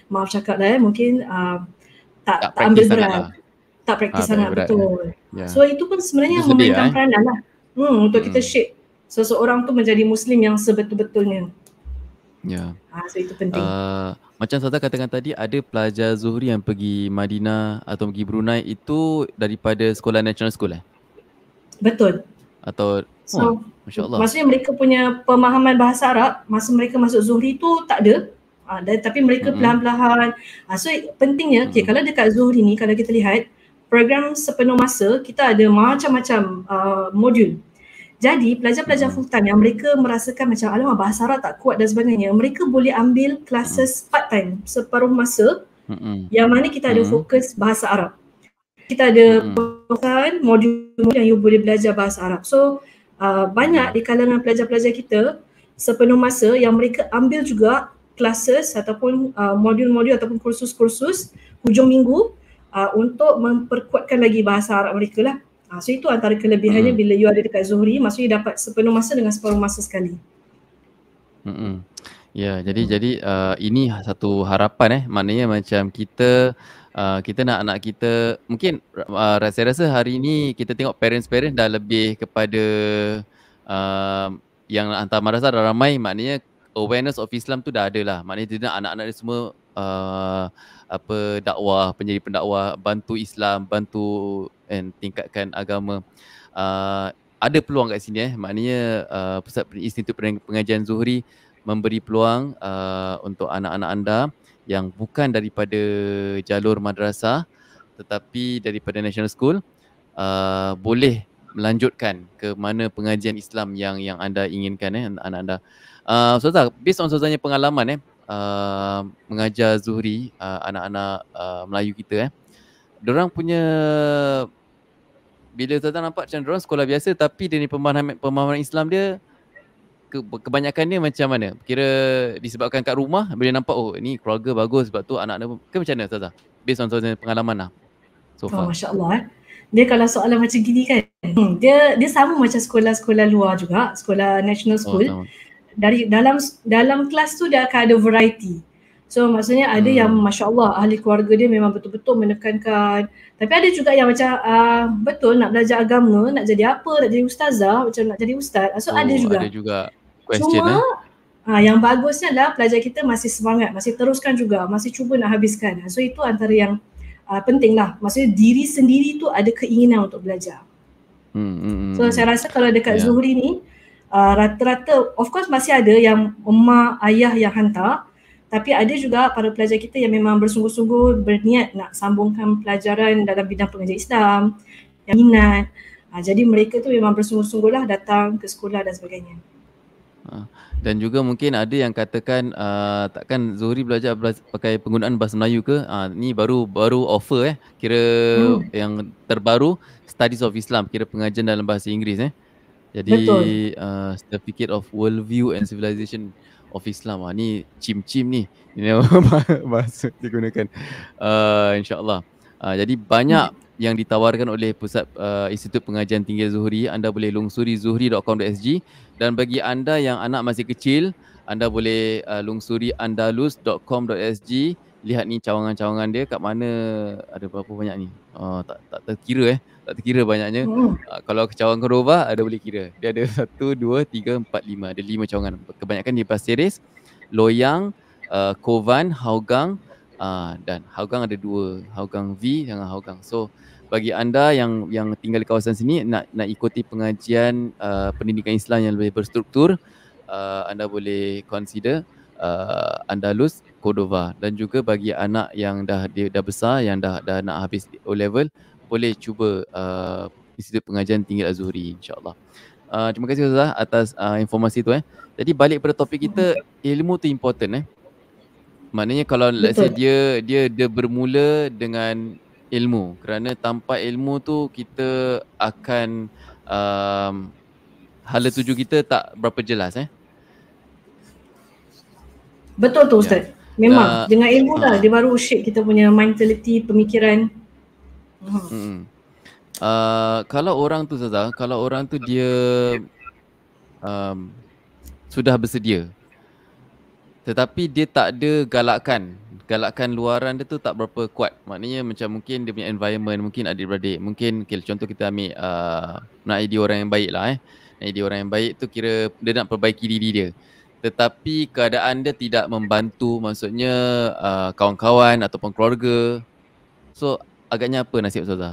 maaf cakap lah eh, mungkin uh, tak, Tak tak ambil praktis sangat berat. lah. Tak praktis Ah, tak sangat, berat. betul. Ya. So itu pun Itu sebenarnya sedih lah memainkan eh. peranan lah hmm, untuk kita Mm-mm. shape seseorang tu menjadi Muslim yang sebetul-betulnya. Ya. Ha, so itu penting. Uh, macam Ustazah katakan tadi, ada pelajar Zuhri yang pergi Madinah atau pergi Brunei itu daripada sekolah national school eh? Betul. Atau, So, oh, Masya Allah. maksudnya mereka punya pemahaman bahasa Arab masa mereka masuk Zuhri tu tak ada. Ha, dan, tapi mereka Mm-mm. perlahan-lahan. Ha, so pentingnya, okay, kalau dekat Zuhri ni, kalau kita lihat, program sepenuh masa, kita ada macam-macam uh, modul. Jadi pelajar-pelajar Mm-mm. full time yang mereka merasakan macam alamak bahasa Arab tak kuat dan sebagainya, mereka boleh ambil classes Mm-mm. part time, separuh masa, Mm-mm. yang mana kita ada Mm-mm. fokus bahasa Arab. Kita ada Mm-mm. modul-modul yang you boleh belajar bahasa Arab. So uh, banyak di kalangan pelajar-pelajar kita sepenuh masa yang mereka ambil juga classes ataupun uh, modul-modul ataupun kursus-kursus hujung minggu uh, untuk memperkuatkan lagi bahasa Arab mereka lah. Uh, so itu antara kelebihannya Mm-mm. bila you ada dekat Zuhri, maksudnya dapat sepenuh masa dengan separuh masa sekali. Mm-mm. Ya, jadi hmm. jadi uh, ini satu harapan eh, maknanya macam kita uh, kita nak anak kita, mungkin uh, saya rasa hari ini kita tengok parents-parents dah lebih kepada uh, yang hantar madrasah dah ramai, maknanya awareness of Islam tu dah ada lah. Maknanya dia nak anak-anak dia semua uh, apa dakwah, penjadi pendakwah, bantu Islam, bantu and tingkatkan agama. Uh, ada peluang kat sini eh, maknanya uh, Pusat Institut Pengajian Zuhri memberi peluang uh, untuk anak-anak anda yang bukan daripada jalur madrasah tetapi daripada national school uh, boleh melanjutkan ke mana pengajian Islam yang yang anda inginkan eh anak anda. Uh, Ustazah, based on Ustazahnya pengalaman eh uh, mengajar Zuhri uh, anak-anak uh, Melayu kita eh, diorang punya, bila Ustazah nampak macam diorang sekolah biasa tapi dari pemahaman pemahaman Islam dia ke, kebanyakan dia macam mana? Kira disebabkan kat rumah boleh nampak oh ni keluarga bagus sebab tu anak dia ke macam mana Ustazah? Based on Ustazah pengalaman lah so far. Oh, Masya Allah eh. Dia kalau soalan macam gini kan, hmm, dia dia sama macam sekolah-sekolah luar juga, sekolah national school. Oh, dari dalam dalam kelas tu dia akan ada variety. So maksudnya ada hmm. yang Masya Allah ahli keluarga dia memang betul-betul menekankan. Tapi ada juga yang macam uh, betul nak belajar agama, nak jadi apa, nak jadi ustazah, macam nak jadi ustaz. So oh, ada juga. Ada juga question Cuma, eh. Uh, yang bagusnya adalah pelajar kita masih semangat, masih teruskan juga, masih cuba nak habiskan. So itu antara yang uh, penting lah. Maksudnya diri sendiri tu ada keinginan untuk belajar. Hmm, hmm, so saya rasa kalau dekat yeah. Zuhri ni, uh, rata-rata of course masih ada yang emak, ayah yang hantar. Tapi ada juga para pelajar kita yang memang bersungguh-sungguh berniat nak sambungkan pelajaran dalam bidang pengajian Islam, yang minat. Uh, jadi mereka tu memang bersungguh-sungguh lah datang ke sekolah dan sebagainya. Dan juga mungkin ada yang katakan uh, takkan Zuhri belajar, belajar pakai penggunaan bahasa Melayu ke? Uh, ni baru baru offer eh. Kira hmm. yang terbaru Studies of Islam, kira pengajian dalam bahasa Inggeris eh. Jadi uh, Certificate of Worldview and Civilization of Islam. Ah, ni cim-cim ni. Ini bahasa digunakan. Uh, InsyaAllah. Uh, jadi banyak hmm. yang ditawarkan oleh Pusat uh, Institut Pengajian Tinggi Zuhri. Anda boleh lungsuri zuhri dot com dot s g. Dan bagi anda yang anak masih kecil, anda boleh uh, lungsuri andalus dot com dot s g. Lihat ni cawangan-cawangan dia kat mana, ada berapa banyak ni. Uh, tak, tak terkira eh. Tak terkira banyaknya. Hmm. Uh, kalau cawangan Kordoba ada boleh kira. Dia ada satu, dua, tiga, empat, lima. Ada lima cawangan. Kebanyakan di Pasir Ris, Loyang, uh, Kovan, Hougang uh, dan Hougang ada dua. Hougang V dengan Hougang. So bagi anda yang yang tinggal di kawasan sini nak nak ikuti pengajian uh, pendidikan Islam yang lebih berstruktur, uh, anda boleh consider uh, Andalus Cordova. Dan juga bagi anak yang dah dia dah besar, yang dah dah nak habis O level, boleh cuba uh, Institut Pengajian Tinggi Az-Zuhri, insya-Allah. Uh, terima kasih Ustazah atas uh, informasi tu eh. Jadi balik pada topik kita, ilmu tu important eh. Maknanya kalau Betul. let's say dia dia dia bermula dengan ilmu, kerana tanpa ilmu tu kita akan um, hala tuju kita tak berapa jelas eh. Betul tu Ustaz. Ya. Memang uh, dengan ilmu uh, lah dia baru shape kita punya mentality, pemikiran. Hmm. Uh, kalau orang tu Ustazah, kalau orang tu dia um, sudah bersedia tetapi dia tak ada galakan. Galakan luaran dia tu tak berapa kuat. Maknanya macam mungkin dia punya environment, mungkin adik-beradik, mungkin okay, contoh kita ambil uh, nak jadi orang yang baik lah eh. Nak jadi orang yang baik tu kira dia nak perbaiki diri dia. Tetapi keadaan dia tidak membantu, maksudnya uh, kawan-kawan ataupun keluarga. So agaknya apa nasib Ustazah?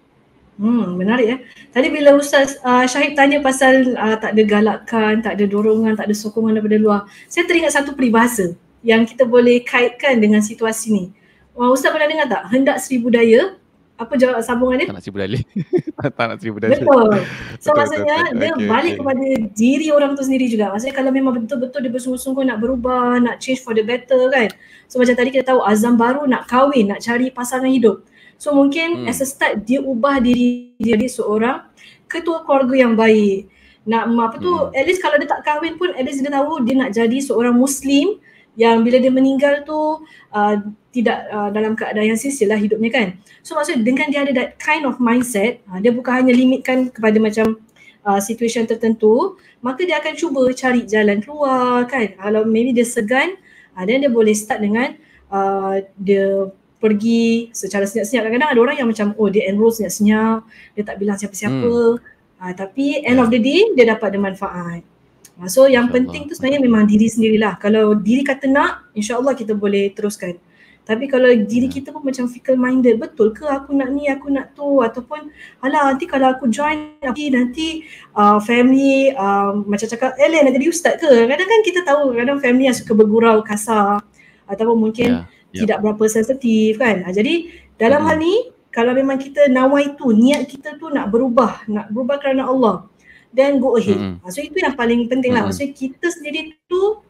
Hmm, menarik ya. Tadi bila Ustaz uh, Syahid tanya pasal uh, tak ada galakan, tak ada dorongan, tak ada sokongan daripada luar, saya teringat satu peribahasa yang kita boleh kaitkan dengan situasi ni. Wah, Ustaz pernah dengar tak? Hendak seribu daya. Apa jawab sambungan dia? Tak nak seribu dalih. Tak nak seribu dalih. Betul. So Betul, maksudnya betul. dia Okay, balik okay. kepada diri orang tu sendiri juga. Maksudnya kalau memang betul-betul dia bersungguh-sungguh nak berubah, nak change for the better kan. So macam tadi kita tahu azam baru nak kahwin, nak cari pasangan hidup. So mungkin Hmm. as a start dia ubah diri dia jadi seorang ketua keluarga yang baik. Nak apa tu, Hmm. at least kalau dia tak kahwin pun at least dia tahu dia nak jadi seorang Muslim yang bila dia meninggal tu uh, tidak uh, dalam keadaan yang sia-sia lah hidupnya kan. So maksudnya dengan dia ada that kind of mindset, uh, dia bukan hanya limitkan kepada macam uh, situation tertentu, maka dia akan cuba cari jalan keluar kan. Kalau maybe dia segan, uh, then dia boleh start dengan uh, dia pergi secara senyap-senyap. Kadang-kadang ada orang yang macam oh dia enroll senyap-senyap, dia tak bilang siapa-siapa. Hmm. Uh, tapi end of the day dia dapat ada manfaat. Uh, so yang penting tu sebenarnya memang diri sendirilah. Kalau diri kata nak, insya-Allah kita boleh teruskan. Tapi kalau diri kita pun macam fickle minded, betul ke aku nak ni, aku nak tu, ataupun alah nanti kalau aku join nanti nanti uh, family uh, macam cakap eh nak jadi ustaz ke? Kadang-kadang kan kita tahu kadang family yang suka bergurau kasar ataupun mungkin yeah. Yep. tidak berapa sensitif kan. Uh, jadi dalam hmm. hal ni kalau memang kita nawai tu, niat kita tu nak berubah, nak berubah kerana Allah, then go ahead. Hmm. Uh, so itu yang paling penting lah. Hmm. Maksudnya kita sendiri tu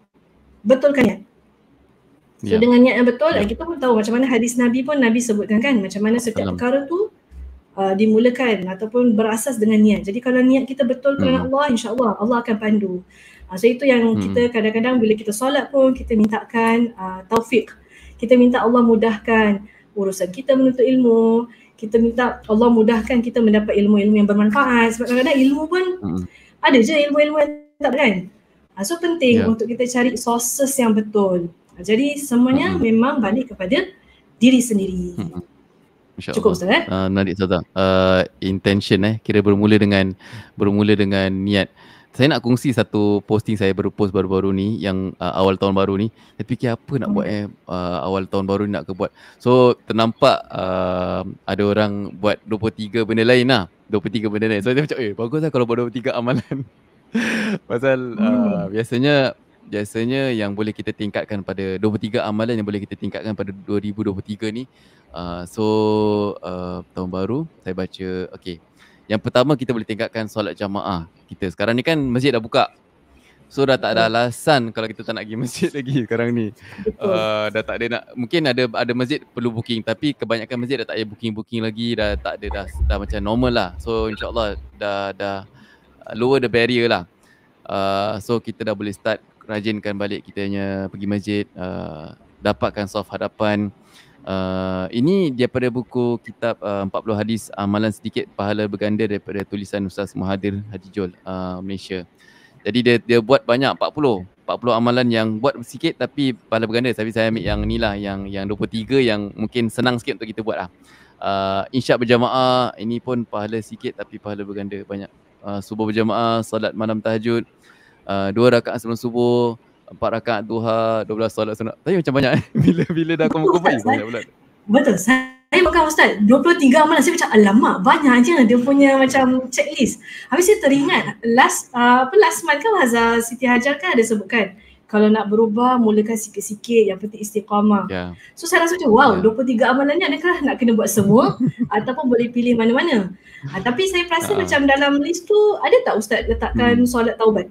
betulkan niat. So yeah. dengan niat yang betul, yeah. kita pun tahu macam mana hadis Nabi pun Nabi sebutkan kan, macam mana setiap Alam. perkara tu uh, dimulakan ataupun berasas dengan niat. Jadi kalau niat kita betul kerana hmm. Allah, insya-Allah Allah akan pandu. Uh, so itu yang hmm. kita kadang-kadang bila kita solat pun kita mintakan uh, taufik. Kita minta Allah mudahkan urusan kita menuntut ilmu. Kita minta Allah mudahkan kita mendapat ilmu-ilmu yang bermanfaat. Sebab kadang-kadang ilmu pun hmm. ada je ilmu-ilmu yang tak ada kan. Uh, so penting yeah. untuk kita cari sources yang betul. Jadi semuanya hmm. memang balik kepada diri sendiri. Hmm. Cukup Ustaz eh? Uh, menarik Ustazah. Uh, intention eh, kira bermula dengan bermula dengan niat. Saya nak kongsi satu posting saya baru post baru-baru ni yang uh, awal tahun baru ni. Saya fikir apa nak hmm. buat eh uh, awal tahun baru ni nak ke buat. So ternampak uh, ada orang buat dua puluh tiga benda lain lah. dua puluh tiga benda lain. So saya macam eh bagus lah kalau buat dua puluh tiga amalan. Pasal uh, biasanya Biasanya yang boleh kita tingkatkan pada dua puluh tiga amalan yang boleh kita tingkatkan pada dua ribu dua puluh tiga ni. Uh, so uh, tahun baru saya baca, okay. Yang pertama kita boleh tingkatkan solat jamaah kita. Sekarang ni kan masjid dah buka. So dah tak ada alasan kalau kita tak nak pergi masjid lagi sekarang ni. Uh, dah tak ada nak, mungkin ada ada masjid perlu booking tapi kebanyakan masjid dah tak payah booking-booking lagi, dah tak ada, dah, dah macam normal lah. So insyaAllah dah, dah lower the barrier lah. Uh, so kita dah boleh start rajinkan balik kitanya pergi masjid, uh, dapatkan soft hadapan. Uh, ini daripada buku kitab uh, empat puluh hadis amalan sedikit pahala berganda daripada tulisan Ustaz Mahathir Haji Jol uh, Malaysia. Jadi dia dia buat banyak empat puluh amalan yang buat sikit tapi pahala berganda. Tapi saya ambil yang ni lah, yang yang dua puluh tiga yang mungkin senang sikit untuk kita buat lah. Uh, Insya berjamaah ini pun pahala sikit tapi pahala berganda banyak. Uh, subuh berjamaah, solat malam tahajud, Uh, dua rakaat sebelum subuh, empat rakaat duha, dua belas solat sunat. Tapi macam banyak eh. Bila bila dah kumpul-kumpul banyak pula. Betul. Saya makan Ustaz, dua puluh tiga amalan saya macam alamak banyak je dia punya macam checklist. Habis saya teringat last uh, apa last month kan Hazah Siti Hajar kan ada sebutkan kalau nak berubah mulakan sikit-sikit, yang penting istiqamah. Yeah. So saya rasa macam wow, yeah. dua puluh tiga amalan ni adakah nak kena buat semua ataupun boleh pilih mana-mana. Uh, tapi saya perasan uh. macam dalam list tu ada tak Ustaz letakkan hmm. solat taubat?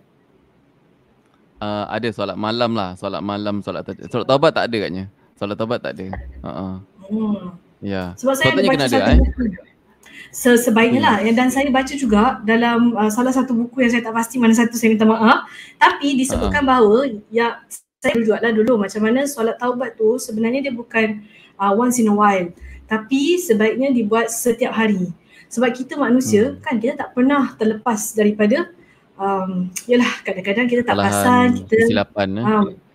Uh, ada solat malam lah, solat malam, solat taubat. Solat taubat tak ada katnya. Solat taubat tak ada. Uh-uh. Hmm. Ya. Yeah. Sebab saya baca kena satu ada, buku. Eh? Sebaiknya hmm. lah. Dan saya baca juga dalam uh, salah satu buku yang saya tak pasti mana satu, saya minta maaf. Tapi disebutkan uh-huh. bahawa ya saya juga lah dulu macam mana solat taubat tu sebenarnya dia bukan uh, once in a while. Tapi sebaiknya dibuat setiap hari. Sebab kita manusia hmm. kan kita tak pernah terlepas daripada Um, yalah kadang-kadang kita tak perasan kita kesilapan, um,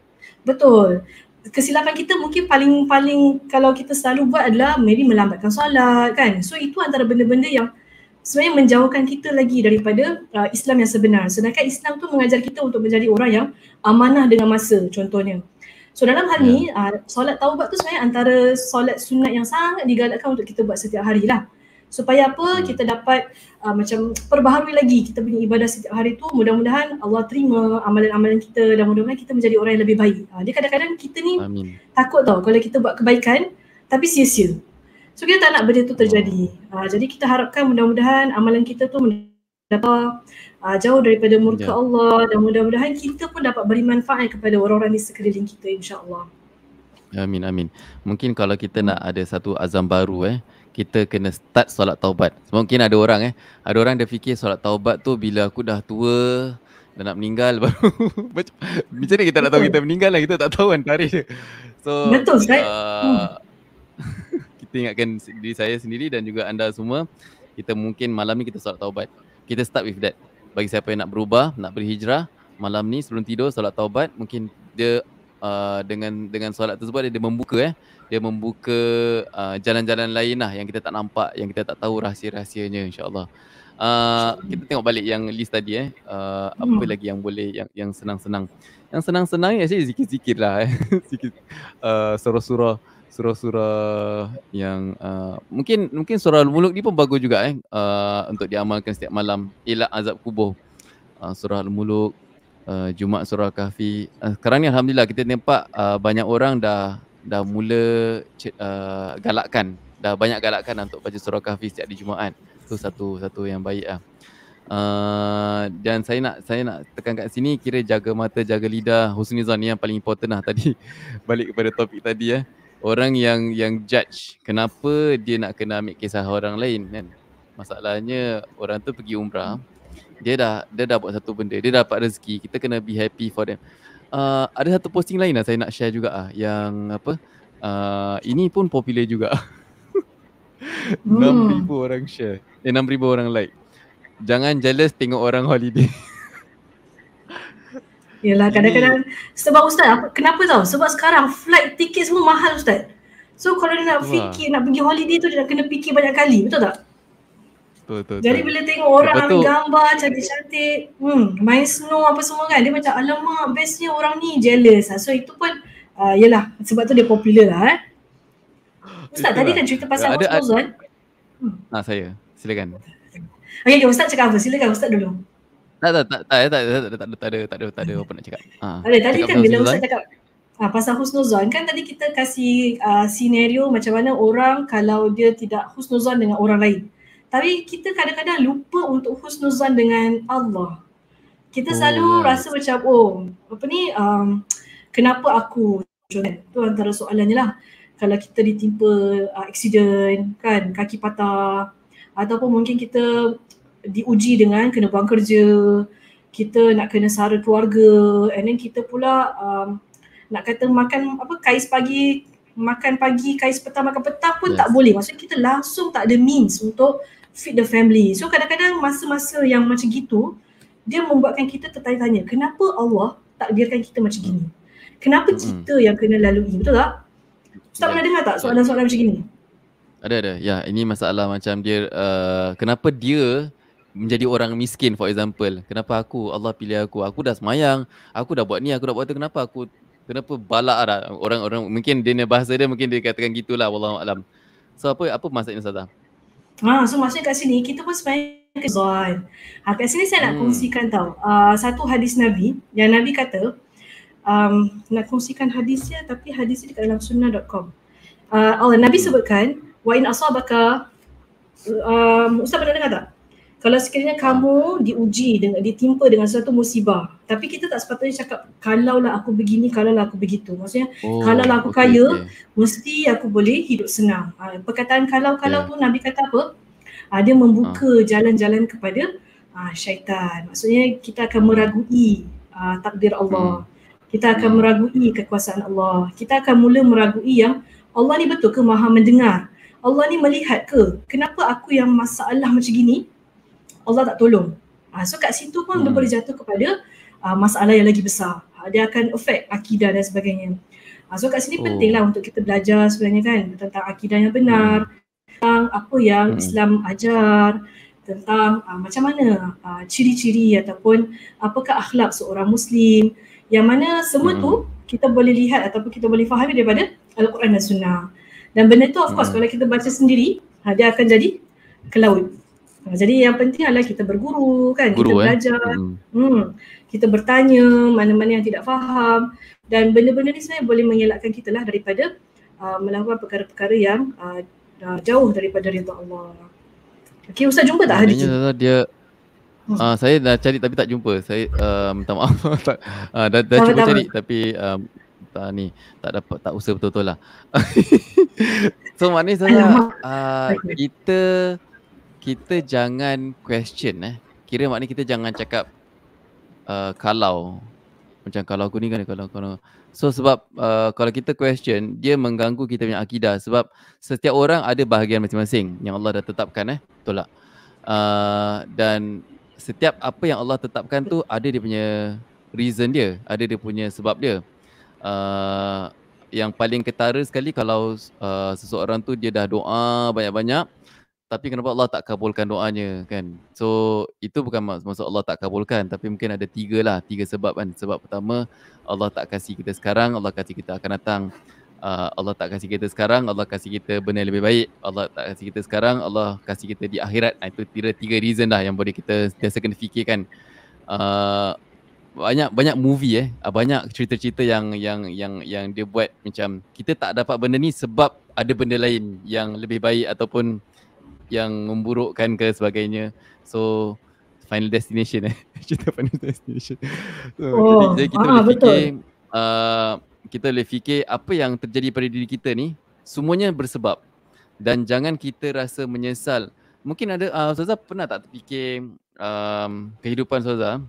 Betul. Kesilapan kita mungkin paling-paling kalau kita selalu buat adalah maybe melambatkan solat kan. So itu antara benda-benda yang sebenarnya menjauhkan kita lagi daripada uh, Islam yang sebenar. Sedangkan Islam tu mengajar kita untuk menjadi orang yang amanah dengan masa contohnya. So dalam hal ni uh, solat taubat tu sebenarnya antara solat sunat yang sangat digalakkan untuk kita buat setiap hari lah. Supaya apa? Kita dapat uh, macam perbaharui lagi kita punya ibadah setiap hari tu. Mudah-mudahan Allah terima amalan-amalan kita dan mudah-mudahan kita menjadi orang yang lebih baik. Uh, dia kadang-kadang kita ni Amin. takut tau kalau kita buat kebaikan tapi sia-sia. So kita tak nak benda tu terjadi. Uh, jadi kita harapkan mudah-mudahan amalan kita tu dapat uh, jauh daripada murka Ya. Allah dan mudah-mudahan kita pun dapat beri manfaat kepada orang-orang di sekeliling kita, insya-Allah. Amin, amin. Mungkin kalau kita nak ada satu azam baru eh, kita kena start solat taubat. Mungkin ada orang eh, ada orang dia fikir solat taubat tu bila aku dah tua, dah nak meninggal baru. Macam macam mana kita nak tahu kita meninggal lah, kita tak tahu kan tarikh dia. So Betul, Ustaz. uh, Hmm. kita ingatkan diri saya sendiri dan juga anda semua, kita mungkin malam ni kita solat taubat. Kita start with that. Bagi siapa yang nak berubah, nak berhijrah, malam ni sebelum tidur solat taubat, mungkin dia uh, dengan dengan solat tersebut dia, dia membuka eh dia membuka uh, jalan-jalan lain lah yang kita tak nampak, yang kita tak tahu rahsia-rahsianya, insya-Allah. Uh, kita tengok balik yang list tadi eh. Uh, apa Hmm. lagi yang boleh yang yang senang-senang. Yang senang-senang ya actually zikir-zikir lah eh. Zikir uh, surah-surah surah-surah yang uh, mungkin mungkin surah Al-Muluk ni pun bagus juga eh uh, untuk diamalkan setiap malam. Elak azab kubur. Uh, surah Al-Muluk, uh, Jumaat surah Kahfi. Uh, sekarang ni alhamdulillah kita nampak uh, banyak orang dah dah mula uh, galakkan, dah banyak galakkan untuk baca surah Kahfi setiap hari Jumaat. Itu satu satu yang baik lah. Uh, dan saya nak saya nak tekan kat sini, kira jaga mata, jaga lidah, husnuzan ni yang paling important lah tadi. Balik kepada topik tadi eh. Orang yang yang judge, kenapa dia nak kena ambil kisah orang lain kan. Masalahnya orang tu pergi umrah, dia dah dia dah buat satu benda, dia dapat rezeki, kita kena be happy for them. Uh, ada satu posting lain lah saya nak share juga ah, yang apa? Uh, ini pun popular juga. enam ribu Hmm. orang share. Eh enam ribu orang like. Jangan jealous tengok orang holiday. Yelah, Ini kadang-kadang sebab Ustaz, apa- kenapa tau? Sebab sekarang flight tiket semua mahal Ustaz. So kalau dia nak wah, fikir, nak pergi holiday tu dia nak kena fikir banyak kali, betul tak? betul betul Jadi betul. bila tengok orang Lepas ambil tu gambar cantik-cantik, hmm, main snow apa semua kan, dia macam alamak bestnya orang ni, jealous. So itu pun uh, yelah, sebab tu dia popular lah eh. Ustaz tadi itulah. kan cerita pasal Ada ada husnuzan. Hmm. ah saya. Silakan. Okay, okay, Ustaz cakap apa? Silakan Ustaz dulu. Tak tak tak tak tak tak tak tak tak ada tak ada tak ada tak ada apa nak cakap. Ah, Ada, tadi cakap kan pasal bila husnuzan. Ustaz cakap ah, pasal husnuzan, kan tadi kita kasih uh, senario macam mana orang kalau dia tidak husnuzan dengan orang lain. Tapi kita kadang-kadang lupa untuk husnuzan dengan Allah. Kita Oh selalu ya. rasa macam, oh apa ni, um, kenapa aku, contohnya, tu antara soalannya lah. Kalau kita ditimpa uh, accident kan, kaki patah, ataupun mungkin kita diuji dengan kena buang kerja, kita nak kena sara keluarga, and then kita pula um, nak kata makan apa, kais pagi, makan pagi, kais petang, makan petang pun tak Yes. boleh. Maksudnya kita langsung tak ada means untuk feed the family. So kadang-kadang masa-masa yang macam gitu, dia membuatkan kita tertanya-tanya, kenapa Allah takdirkan kita macam gini? Kenapa Mm-mm. kita yang kena lalui, betul tak? Ustaz Yes. pernah dengar tak Yes. soalan-soalan macam gini? Ada ada. Ya, ini masalah macam dia uh, kenapa dia menjadi orang miskin, for example. Kenapa aku, Allah pilih aku. Aku dah semayang, aku dah buat ni, aku dah buat tu, kenapa aku, kenapa balak lah. Orang-orang mungkin dia bahasa dia mungkin dia katakan gitulah, wallahu alam. So apa apa maksudnya Ustazah? Ha, so maksudnya kat sini kita pun sebenarnya kezon. Ha, kat sini saya nak Hmm. kongsikan tau uh, satu hadis Nabi yang Nabi kata, um, nak kongsikan hadisnya tapi hadisnya dekat dalam sunnah dot com. Uh, Allah Nabi Hmm. sebutkan, wa in asabaka, um, Ustaz pernah dengar tak? Kalau sekiranya Ah. kamu diuji dengan, ditimpa dengan suatu musibah, tapi kita tak sepatutnya cakap kalaulah aku begini, kalaulah aku begitu. Maksudnya Oh, kalaulah aku okey kaya, okey. mesti aku boleh hidup senang. Uh, perkataan kalau-kalau Yeah. tu Nabi kata apa? Uh, dia membuka jalan-jalan kepada uh, syaitan. Maksudnya kita akan Hmm. meragui uh, takdir Allah. Hmm. Kita akan Hmm. meragui kekuasaan Allah. Kita akan mula meragui yang Allah ni betul ke maha mendengar? Allah ni melihat ke? Kenapa aku yang masalah macam gini, Allah tak tolong? Uh, so kat situ pun dia Hmm. boleh jatuh kepada uh, masalah yang lagi besar. Uh, dia akan affect akidah dan sebagainya. Uh, so kat sini Oh. pentinglah untuk kita belajar sebenarnya kan tentang akidah yang benar, Hmm. tentang apa yang Hmm. Islam ajar, tentang uh, macam mana uh, ciri-ciri ataupun apakah akhlak seorang Muslim, yang mana semua Hmm. tu kita boleh lihat ataupun kita boleh fahami daripada Al-Quran dan Sunnah. Dan benda tu of course Hmm. kalau kita baca sendiri, ha, dia akan jadi ke laut. Ha, jadi yang penting adalah kita berguru kan, Guru, kita eh? belajar, Hmm. hmm, kita bertanya mana-mana yang tidak faham, dan benda-benda ni sebenarnya boleh mengelakkan kita lah daripada uh, melakukan perkara-perkara yang uh, uh, jauh daripada ridha Allah. Okey, Ustaz jumpa tak hadis Maknanya tu? Ustazah dia Hmm. uh, saya dah cari tapi tak jumpa. Saya uh, minta maaf. tak, uh, dah dah Tak cuba apa-apa. cari tapi um, tak ni tak dapat, tak usaha betul-betul lah. So maknanya Ustazah Alamak. uh, Okey. kita kita jangan question eh. Kira maknanya kita jangan cakap uh, kalau macam kalau aku ni kan kalau kalau so sebab uh, kalau kita question dia mengganggu kita punya akidah, sebab setiap orang ada bahagian masing-masing yang Allah dah tetapkan, eh betul tak? Uh, dan setiap apa yang Allah tetapkan tu ada dia punya reason dia, ada dia punya sebab dia. Uh, yang paling ketara sekali kalau uh, seseorang tu dia dah doa banyak-banyak tapi kenapa Allah tak kabulkan doanya kan. So itu bukan mak- maksud Allah tak kabulkan, tapi mungkin ada tiga lah, tiga sebab kan. Sebab pertama, Allah tak kasih kita sekarang, Allah kasih kita akan datang. Uh, Allah tak kasih kita sekarang, Allah kasih kita benda yang lebih baik. Allah tak kasih kita sekarang, Allah kasih kita di akhirat. Ah, itu tiga, tiga reason lah yang boleh kita sentiasa kena fikirkan. Uh, banyak banyak movie eh, ah, banyak cerita-cerita yang yang yang yang dia buat macam kita tak dapat benda ni sebab ada benda lain yang lebih baik ataupun yang memburukkan ke sebagainya. So Final Destination eh cerita Final Destination. So, jadi Oh, jadi kita ah boleh betul. fikir uh, kita boleh fikir apa yang terjadi pada diri kita ni semuanya bersebab, dan jangan kita rasa menyesal. Mungkin ada uh, Ustazah pernah tak terfikir um, kehidupan Ustazah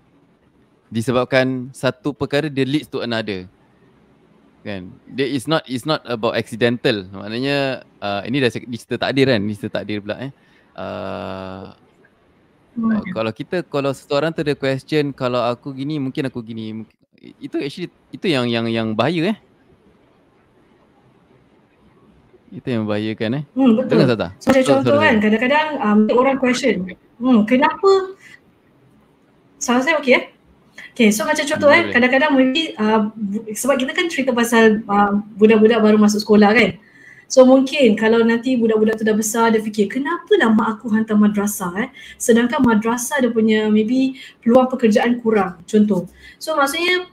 disebabkan satu perkara dia leads to another. Kan, dia is not is not about accidental. Maknanya uh, ini dah ni cerita takdir kan, ni cerita takdir pula eh. Uh, uh, kalau kita kalau seseorang tu ada question, kalau aku gini mungkin aku gini, mungkin, itu actually itu yang yang yang bahaya eh. Itu yang membahayakan eh. Hmm, betul. Dengar Zata? So, macam So, contoh sorry, kan, sorry. kadang-kadang um, orang question, hmm, kenapa, sound saya okey eh? Okay, so macam contoh Hmm, eh, boleh. kadang-kadang maybe uh, bu- sebab kita kan cerita pasal uh, budak-budak baru masuk sekolah kan. So mungkin kalau nanti budak-budak tu dah besar, dia fikir kenapa lah mak aku hantar madrasah eh, sedangkan madrasah dia punya maybe peluang pekerjaan kurang, contoh. So maksudnya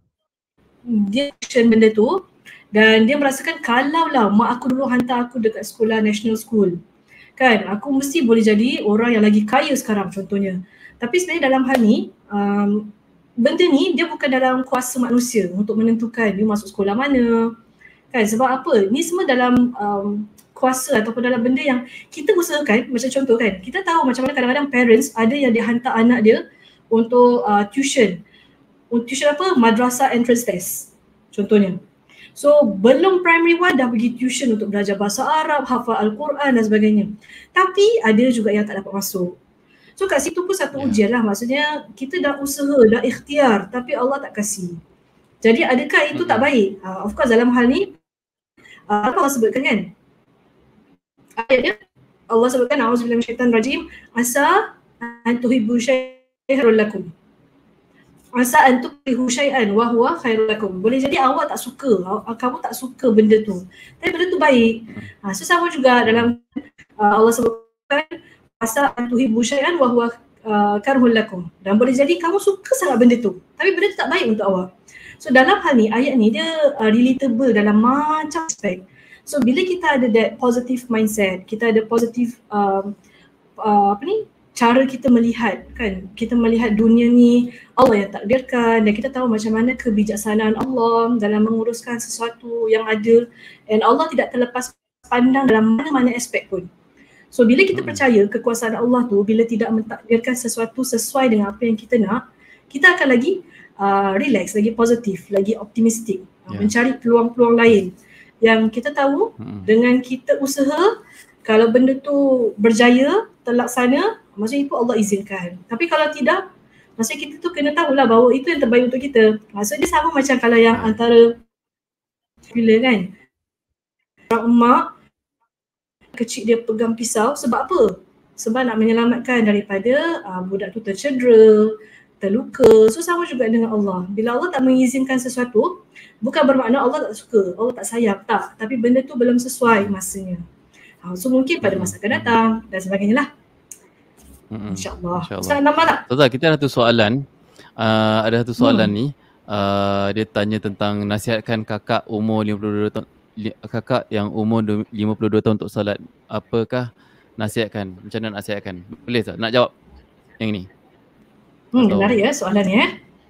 dia action benda tu dan dia merasakan kalau lah mak aku dulu hantar aku dekat sekolah national school, kan, aku mesti boleh jadi orang yang lagi kaya sekarang contohnya. Tapi sebenarnya dalam hal ni, um, benda ni dia bukan dalam kuasa manusia untuk menentukan dia masuk sekolah mana, kan, sebab apa, ni semua dalam um, kuasa ataupun dalam benda yang kita usahakan. Macam contoh kan, kita tahu macam mana kadang-kadang parents ada yang dia hantar anak dia untuk uh, tuition, untuk tuition apa, madrasah entrance test contohnya. So belum primary one dah pergi tuition untuk belajar bahasa Arab, hafal Al-Quran dan sebagainya, tapi ada juga yang tak dapat masuk. So kat situ pun satu Yeah. ujian lah, maksudnya kita dah usaha, dah ikhtiar tapi Allah tak kasih. Jadi adakah itu tak baik? Uh, of course dalam hal ni uh, apa Allah sebutkan kan? Ayat dia Allah sebutkan a'udzubillahi minasyaitanir rajim, asa an tuhibbu syai'an lakum. Asa an tukrihu syai'an wa huwa khairul lakum. Boleh jadi awak tak suka, aw- kamu tak suka benda tu, tapi benda tu baik. Ha, so sama juga dalam uh, Allah sebutkan asa an tuhibbu syai'an wa huwa uh, karhul lakum. Dan boleh jadi kamu suka sangat benda tu, tapi benda tu tak baik untuk awak. So dalam hal ni, ayat ni dia uh, relatable dalam macam aspek. So bila kita ada that positive mindset, kita ada positive um, uh, apa ni, cara kita melihat kan, kita melihat dunia ni Allah yang takdirkan, dan kita tahu macam mana kebijaksanaan Allah dalam menguruskan sesuatu yang ada, and Allah tidak terlepas pandang dalam mana-mana aspek pun. So bila kita Hmm. percaya kekuasaan Allah tu, bila tidak mentakdirkan sesuatu sesuai dengan apa yang kita nak, kita akan lagi uh, relax, lagi positif, lagi optimistik, uh, Yeah. mencari peluang-peluang lain yang kita tahu Hmm. dengan kita usaha, kalau benda tu berjaya, terlaksana, maksudnya itu Allah izinkan. Tapi kalau tidak, Maksudnya kita tu kena tahulah bahawa itu yang terbaik untuk kita. Maksudnya sama macam kalau yang antara bila kan orang emak kecil dia pegang pisau sebab apa? Sebab nak menyelamatkan daripada uh, budak tu tercedera, terluka. So sama juga dengan Allah. Bila Allah tak mengizinkan sesuatu, bukan bermakna Allah tak suka, Allah tak sayang, tak. Tapi benda tu belum sesuai masanya. Uh, so mungkin pada masa akan datang dan sebagainya lah. Mm-mm. InsyaAllah. InsyaAllah. Ustaz nama tak? Ustazah, kita ada satu soalan. Uh, ada satu soalan Hmm. ni. Uh, dia tanya tentang nasihatkan kakak umur lima puluh dua tahun, li, kakak yang umur lima puluh dua tahun untuk solat. Apakah nasihatkan? Macam mana nasihatkan? Boleh tak? Nak jawab yang ni? Hmm, Atau... menarik ya soalan ni eh.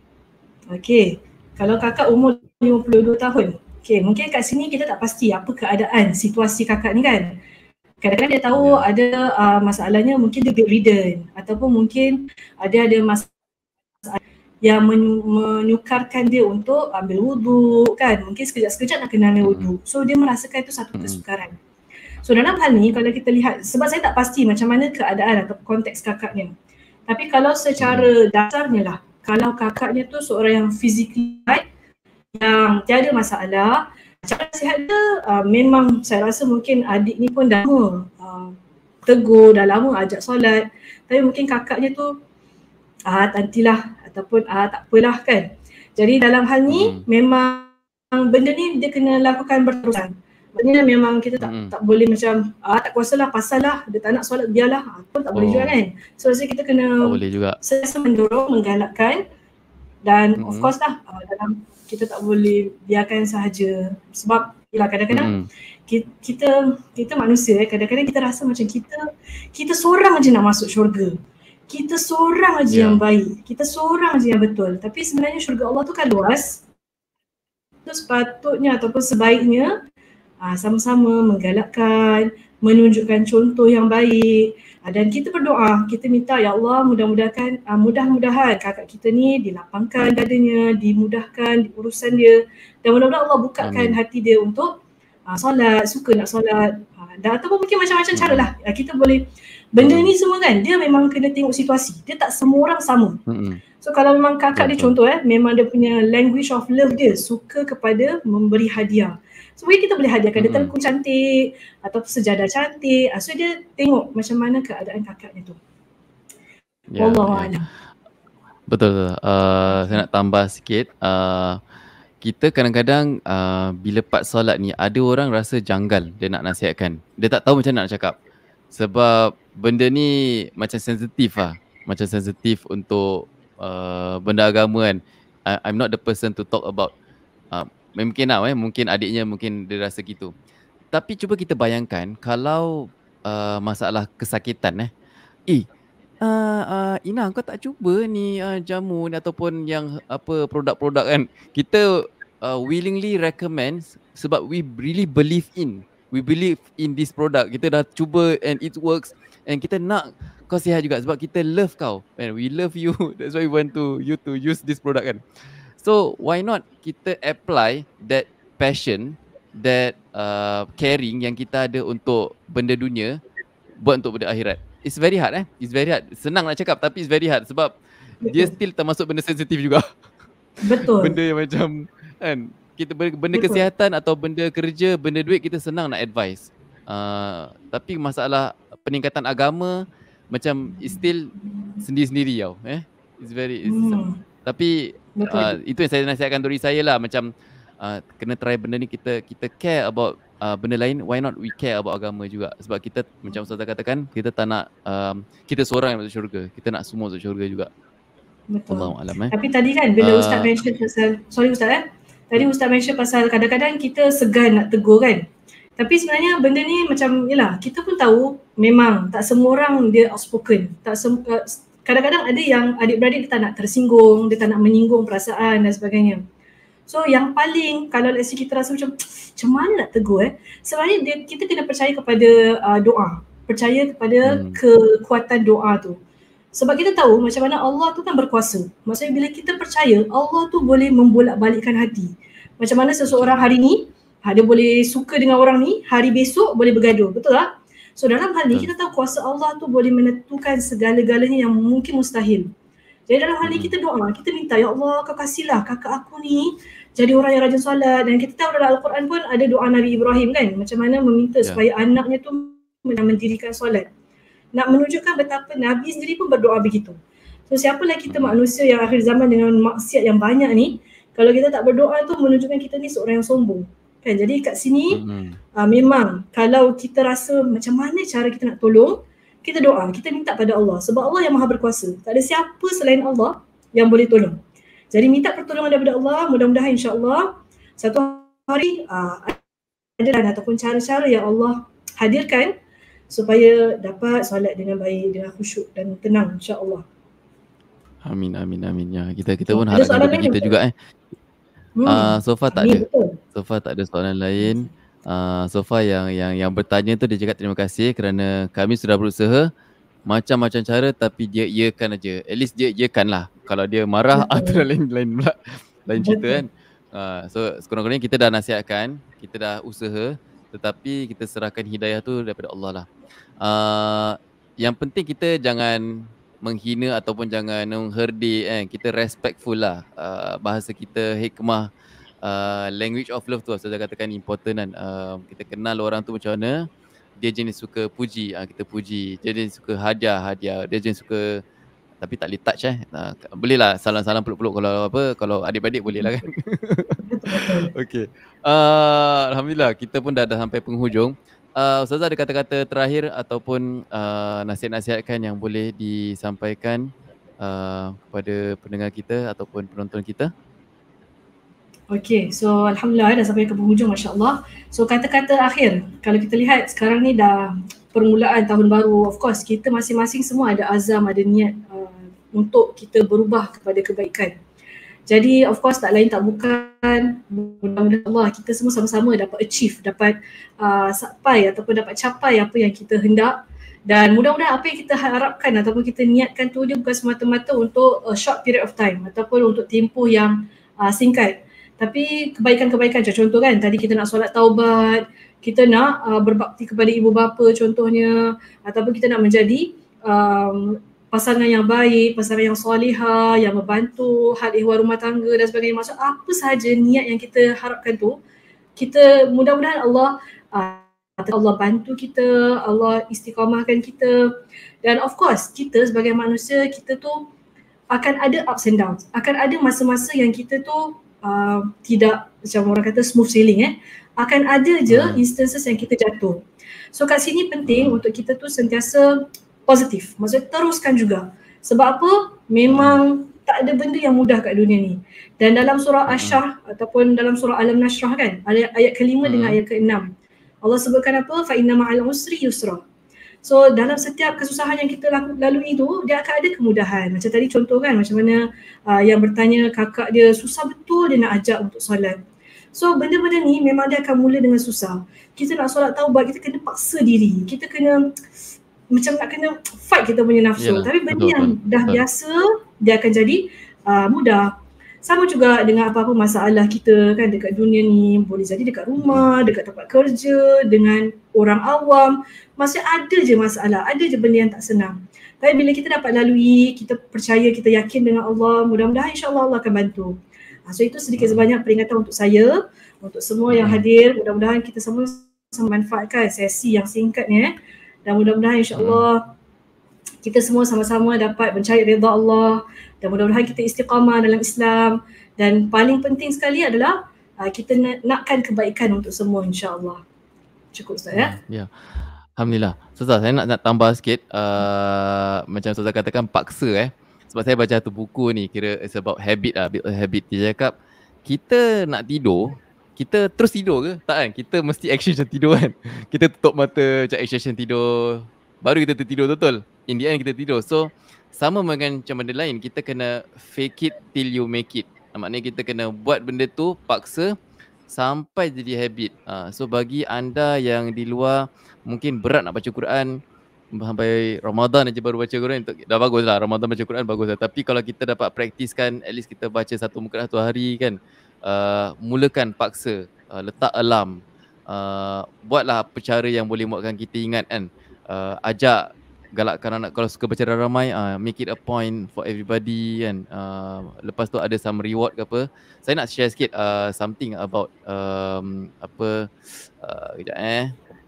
Okey. Kalau kakak umur lima puluh dua tahun. Okey, mungkin kat sini kita tak pasti apa keadaan situasi kakak ni kan. Kadang-kadang dia tahu yeah. ada uh, masalahnya mungkin dia bedridden ataupun mungkin ada ada masalah yang men- menyukarkan dia untuk ambil wuduk kan. Mungkin sekejap-sekejap nak kena ambil wuduk. So dia merasakan itu satu kesukaran. So dalam hal ni kalau kita lihat, sebab saya tak pasti macam mana keadaan atau konteks kakaknya. Tapi kalau secara dasarnya lah, kalau kakaknya tu seorang yang physically right, yang tiada masalah, cara sihat dia uh, memang saya rasa mungkin adik ni pun dah lama uh, tegur, dah lama ajak solat. Tapi mungkin kakaknya tu ah nantilah ataupun ah tak apalah kan. Jadi dalam hal ni hmm. memang benda ni dia kena lakukan berterusan. Maksudnya memang kita tak hmm. tak boleh macam ah tak kuasalah pasal lah dia tak nak solat biarlah. Pun tak oh. boleh juga kan. So rasa kita kena boleh juga. Sentiasa mendorong, menggalakkan dan hmm. of course lah uh, dalam kita tak boleh biarkan sahaja sebab yalah kadang-kadang hmm. kita, kita kita manusia eh, kadang-kadang kita rasa macam kita kita seorang aja nak masuk syurga. Kita seorang aja yeah. yang baik. Kita seorang aja yang betul. Tapi sebenarnya syurga Allah tu kan luas. Itu sepatutnya ataupun sebaiknya aa, sama-sama menggalakkan, menunjukkan contoh yang baik. Aa, dan kita berdoa, kita minta ya Allah mudah-mudahan aa, mudah-mudahan kakak kita ni dilapangkan dadanya, dimudahkan urusan dia dan mudah-mudahan Allah bukakan Amin. hati dia untuk aa, solat, suka nak solat. Aa, dan ataupun mungkin macam-macam cara lah. Aa, kita boleh benda ni semua kan, dia memang kena tengok situasi. Dia tak semua orang sama. Mm-hmm. So kalau memang kakak dia contoh eh, memang dia punya language of love dia suka kepada memberi hadiah. So mungkin kita boleh hadiahkan mm-hmm. dia telekung cantik atau sejadah cantik. So dia tengok macam mana keadaan kakaknya tu. Ya, ya. Betul betul. Uh, saya nak tambah sikit. Uh, kita kadang-kadang uh, bila part solat ni ada orang rasa janggal dia nak nasihatkan. Dia tak tahu macam mana nak cakap. Sebab benda ni macam sensitif lah. Macam sensitif untuk uh, benda agama kan. I, I'm not the person to talk about. Uh, mungkin lah eh, mungkin adiknya mungkin dia rasa gitu. Tapi cuba kita bayangkan kalau uh, masalah kesakitan eh. Eh, uh, uh, Ina kau tak cuba ni uh, jamu ni ataupun yang apa produk-produk kan. Kita uh, willingly recommend sebab we really believe in. We believe in this product. Kita dah cuba and it works. And kita nak kau sihat juga sebab kita love kau. And we love you. That's why we want to you to use this product kan. So why not kita apply that passion, that uh, caring yang kita ada untuk benda dunia buat untuk benda akhirat. It's very hard eh. It's very hard. Senang nak cakap tapi it's very hard sebab Betul. Dia still termasuk benda sensitif juga. Betul. Benda yang macam kan kita benda Betul. kesihatan atau benda kerja, benda duit kita senang nak advise. Uh, tapi masalah peningkatan agama macam still sendiri-sendiri tau. Eh? It's very it's, hmm. Tapi uh, itu yang saya nasihatkan diri saya lah macam uh, kena try benda ni kita kita care about uh, benda lain. Why not we care about agama juga? Sebab kita macam Ustazah katakan kita tak nak um, kita seorang yang masuk syurga. Kita nak semua masuk syurga juga. Betul. Allahualam, eh. Tapi tadi kan bila uh, Ustaz mention pasal sorry Ustaz eh. Tadi Ustaz mention pasal kadang-kadang kita segan nak tegur kan. Tapi sebenarnya benda ni macam yalah kita pun tahu memang tak semua orang dia outspoken. Tak sem- kadang-kadang ada yang adik-beradik dia tak nak tersinggung, dia tak nak menyinggung perasaan dan sebagainya. So yang paling kalau let's say kita rasa macam macam mana nak tegur eh. Sebenarnya dia, kita kena percaya kepada uh, doa. Percaya kepada hmm. kekuatan doa tu. Sebab kita tahu macam mana Allah tu kan berkuasa. Maksudnya bila kita percaya Allah tu boleh membolak-balikkan hati. Macam mana seseorang hari ni ha, dia boleh suka dengan orang ni, hari besok boleh bergaduh. Betul tak? So dalam hal ni kita tahu kuasa Allah tu boleh menentukan segala-galanya yang mungkin mustahil. Jadi dalam hal ni kita doa, kita minta, ya Allah kau kasihlah kakak aku ni jadi orang yang rajin solat. Dan kita tahu dalam Al-Quran pun ada doa Nabi Ibrahim kan, macam mana meminta yeah. supaya anaknya tu mendirikan solat. Nak menunjukkan betapa Nabi sendiri pun berdoa begitu. So siapalah kita hmm. manusia yang akhir zaman dengan maksiat yang banyak ni, kalau kita tak berdoa tu menunjukkan kita ni seorang yang sombong. Kan? Jadi kat sini hmm. uh, memang kalau kita rasa macam mana cara kita nak tolong, kita doa, kita minta pada Allah. Sebab Allah yang maha berkuasa. Tak ada siapa selain Allah yang boleh tolong. Jadi minta pertolongan daripada Allah, mudah-mudahan insya-Allah satu hari uh, ada ataupun cara-cara yang Allah hadirkan supaya dapat solat dengan baik, dengan khusyuk dan tenang insya-Allah. Amin, amin, amin. Ya, kita kita pun harap diri kita juga eh. Hmm. Uh, so far tak amin, ada. Betul. So far tak ada soalan lain. Uh, so far yang yang yang bertanya tu dia cakap terima kasih kerana kami sudah berusaha macam-macam cara tapi dia iyakan aja. At least dia iyakan lah. Kalau dia marah atau lain lain pula lain cerita kan. Uh, so sekurang-kurangnya kita dah nasihatkan, kita dah usaha, tetapi kita serahkan hidayah tu daripada Allah lah. Uh, yang penting kita jangan menghina ataupun jangan mengherdik eh. Kita respectful lah. Uh, bahasa kita hikmah. Uh, language of love tu saya katakan important kan. Uh, kita kenal orang tu macam mana. Dia jenis suka puji, uh, kita puji. Dia jenis suka hadiah, hadiah. Dia jenis suka tapi tak boleh touch eh. Uh, boleh lah salam-salam peluk-peluk kalau apa, kalau adik-adik boleh lah kan. Okey. Uh, Alhamdulillah kita pun dah, dah sampai penghujung. Uh, Ustazah ada kata-kata terakhir ataupun uh, nasihat-nasihatkan yang boleh disampaikan uh, kepada pendengar kita ataupun penonton kita? Okay, so Alhamdulillah dah sampai ke penghujung masya-Allah. So kata-kata akhir, kalau kita lihat sekarang ni dah permulaan tahun baru, of course kita masing-masing semua ada azam, ada niat uh, untuk kita berubah kepada kebaikan. Jadi of course tak lain tak bukan, mudah-mudahan Allah kita semua sama-sama dapat achieve, dapat uh, sampai ataupun dapat capai apa yang kita hendak. Dan mudah-mudahan apa yang kita harapkan ataupun kita niatkan tu dia bukan semata-mata untuk a short period of time ataupun untuk tempoh yang uh, singkat. Tapi kebaikan-kebaikan, contoh kan tadi kita nak solat taubat, kita nak uh, berbakti kepada ibu bapa contohnya, ataupun kita nak menjadi um, pasangan yang baik, pasangan yang solihah, yang membantu hal ehwal rumah tangga dan sebagainya. Maksud apa sahaja niat yang kita harapkan tu, kita mudah-mudahan Allah uh, Allah bantu kita, Allah istiqamahkan kita. Dan of course kita sebagai manusia, kita tu akan ada ups and downs, akan ada masa-masa yang kita tu Uh, tidak macam orang kata smooth sailing eh. Akan ada je hmm. instances yang kita jatuh. So kat sini penting untuk kita tu sentiasa positif. Maksudnya teruskan juga. Sebab apa? Memang tak ada benda yang mudah kat dunia ni. Dan dalam surah Asy-Syarh ataupun dalam surah Alam Nashrah kan, ayat, ayat kelima hmm. dengan ayat keenam, Allah sebutkan apa? Fa inna ma'al usri yusra. So dalam setiap kesusahan yang kita lalui itu, dia akan ada kemudahan. Macam tadi contoh kan, macam mana uh, yang bertanya kakak dia susah betul dia nak ajak untuk solat. So benda-benda ni memang dia akan mula dengan susah. Kita nak solat taubat, kita kena paksa diri. Kita kena macam nak kena fight kita punya nafsu. Yalah, tapi benda betul, yang betul, dah betul. biasa, dia akan jadi uh, mudah. Sama juga dengan apa-apa masalah kita kan dekat dunia ni, boleh jadi dekat rumah, dekat tempat kerja, dengan orang awam. Maksudnya ada je masalah, ada je benda yang tak senang. Tapi bila kita dapat lalui, kita percaya, kita yakin dengan Allah, mudah-mudahan insya-Allah Allah akan bantu. So itu sedikit sebanyak peringatan untuk saya, untuk semua yang hadir. Mudah-mudahan kita semua sama manfaatkan sesi yang singkat ni eh. Dan mudah-mudahan insya-Allah kita semua sama-sama dapat mencari redha Allah, dan mudah-mudahan kita istiqamah dalam Islam. Dan paling penting sekali adalah uh, kita nak, nakkan kebaikan untuk semua insya-Allah. Cukup Ustaz ya? Ya. Alhamdulillah. Ustaz, saya nak, nak tambah sikit uh, macam Ustaz katakan paksa eh. Sebab saya baca satu buku ni, kira it's about habit lah, build a habit. Dia cakap kita nak tidur, kita terus tidur ke? Tak kan? Kita mesti action macam tidur kan? Kita tutup mata macam action tidur, baru kita tertidur betul. In the end kita tidur. So sama dengan macam benda lain, kita kena fake it till you make it. Maknanya kita kena buat benda tu, paksa sampai jadi habit. Uh, so bagi anda yang di luar mungkin berat nak baca Quran, sampai Ramadan aja baru baca Quran, dah bagus lah. Ramadan baca Quran bagus lah. Tapi kalau kita dapat praktiskan, at least kita baca satu muka satu hari kan, uh, mulakan paksa, uh, letak alarm, uh, buatlah apa cara yang boleh buatkan kita ingat kan. Uh, ajak galakkan anak kalau suka baca ramai, uh, make it a point for everybody kan. Uh, lepas tu ada some reward ke apa. Saya nak share sikit uh, something about um, apa uh, kejap eh.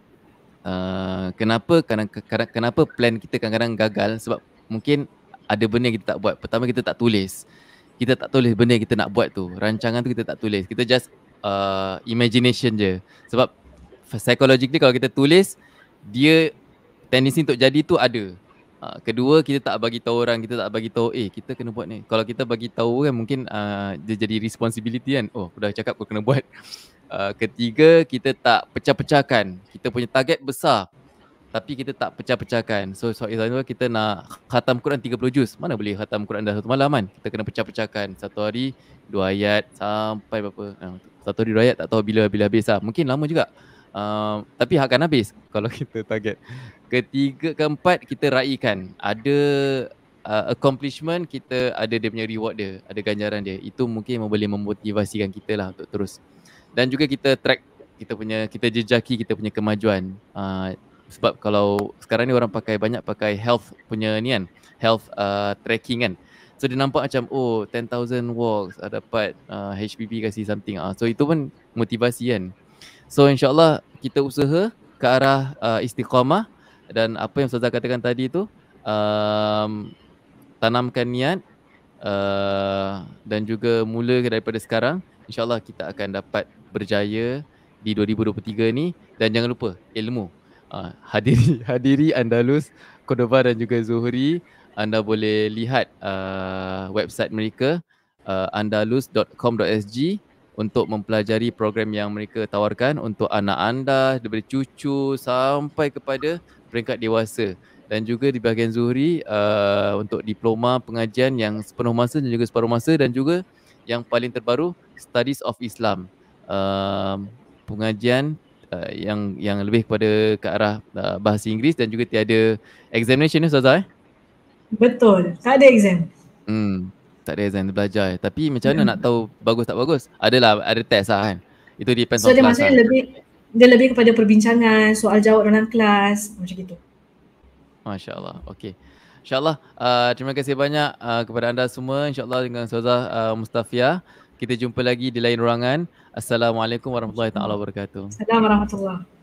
Uh, kenapa kadang, kadang kenapa plan kita kadang-kadang gagal sebab mungkin ada benda yang kita tak buat. Pertama, kita tak tulis. Kita tak tulis benda yang kita nak buat tu. Rancangan tu kita tak tulis. Kita just uh, imagination je. Sebab psychologically kalau kita tulis, dia tendensi untuk jadi tu ada. Uh, kedua, kita tak bagi tahu orang, kita tak bagi tahu eh kita kena buat ni. Kalau kita bagi tahu kan mungkin uh, dia jadi responsibility kan. Oh, aku dah cakap kau kena buat. Uh, ketiga, kita tak pecah-pecahkan. Kita punya target besar tapi kita tak pecah-pecahkan. So, so example kita nak khatam Quran tiga puluh juz. Mana boleh khatam Quran dah satu malam kan? Kita kena pecah-pecahkan. Satu hari dua ayat sampai berapa? Uh, satu hari dua ayat tak tahu bila bila habis lah. Mungkin lama juga. Uh, tapi akan habis kalau kita target. Ketiga, keempat, kita raikan. Ada uh, accomplishment, kita ada dia punya reward dia, ada ganjaran dia. Itu mungkin boleh memotivasikan kita lah untuk terus. Dan juga kita track kita punya, kita jejaki kita punya kemajuan. Uh, sebab kalau sekarang ni orang pakai banyak pakai health punya ni kan, health uh, tracking kan. So dia nampak macam oh ten thousand walks, uh, dapat uh, H P P kasih something. Uh, so itu pun motivasi kan. So insyaAllah kita usaha ke arah uh, istiqamah dan apa yang Ustazah katakan tadi tu, um, tanamkan niat uh, dan juga mula daripada sekarang. InsyaAllah kita akan dapat berjaya di dua ribu dua puluh tiga ni. Dan jangan lupa ilmu. Uh, hadiri hadiri Andalus, Cordoba dan juga Zuhri. Anda boleh lihat uh, website mereka uh, andalus dot com dot s g untuk mempelajari program yang mereka tawarkan untuk anak anda daripada cucu sampai kepada peringkat dewasa. Dan juga di bahagian Zuhri uh, untuk diploma pengajian yang sepenuh masa dan juga separuh masa, dan juga yang paling terbaru Studies of Islam. Uh, pengajian uh, yang yang lebih kepada ke arah uh, bahasa Inggeris dan juga tiada examination ni Ustazah eh? Betul, tak ada exam. Hmm, tak ada exam, belajar. Tapi macam mana hmm. nak tahu bagus tak bagus? Adalah ada test lah kan. Itu depends so, on dia class maksudnya lah. lebih dia lebih kepada perbincangan, soal jawab dalam kelas, macam gitu. Masya-Allah. Okey. Insya-Allah uh, terima kasih banyak uh, kepada anda semua. Insya-Allah dengan Ustazah uh, Mustafiah. Kita jumpa lagi di lain ruangan. Assalamualaikum warahmatullahi taala wabarakatuh. Assalamualaikum warahmatullahi.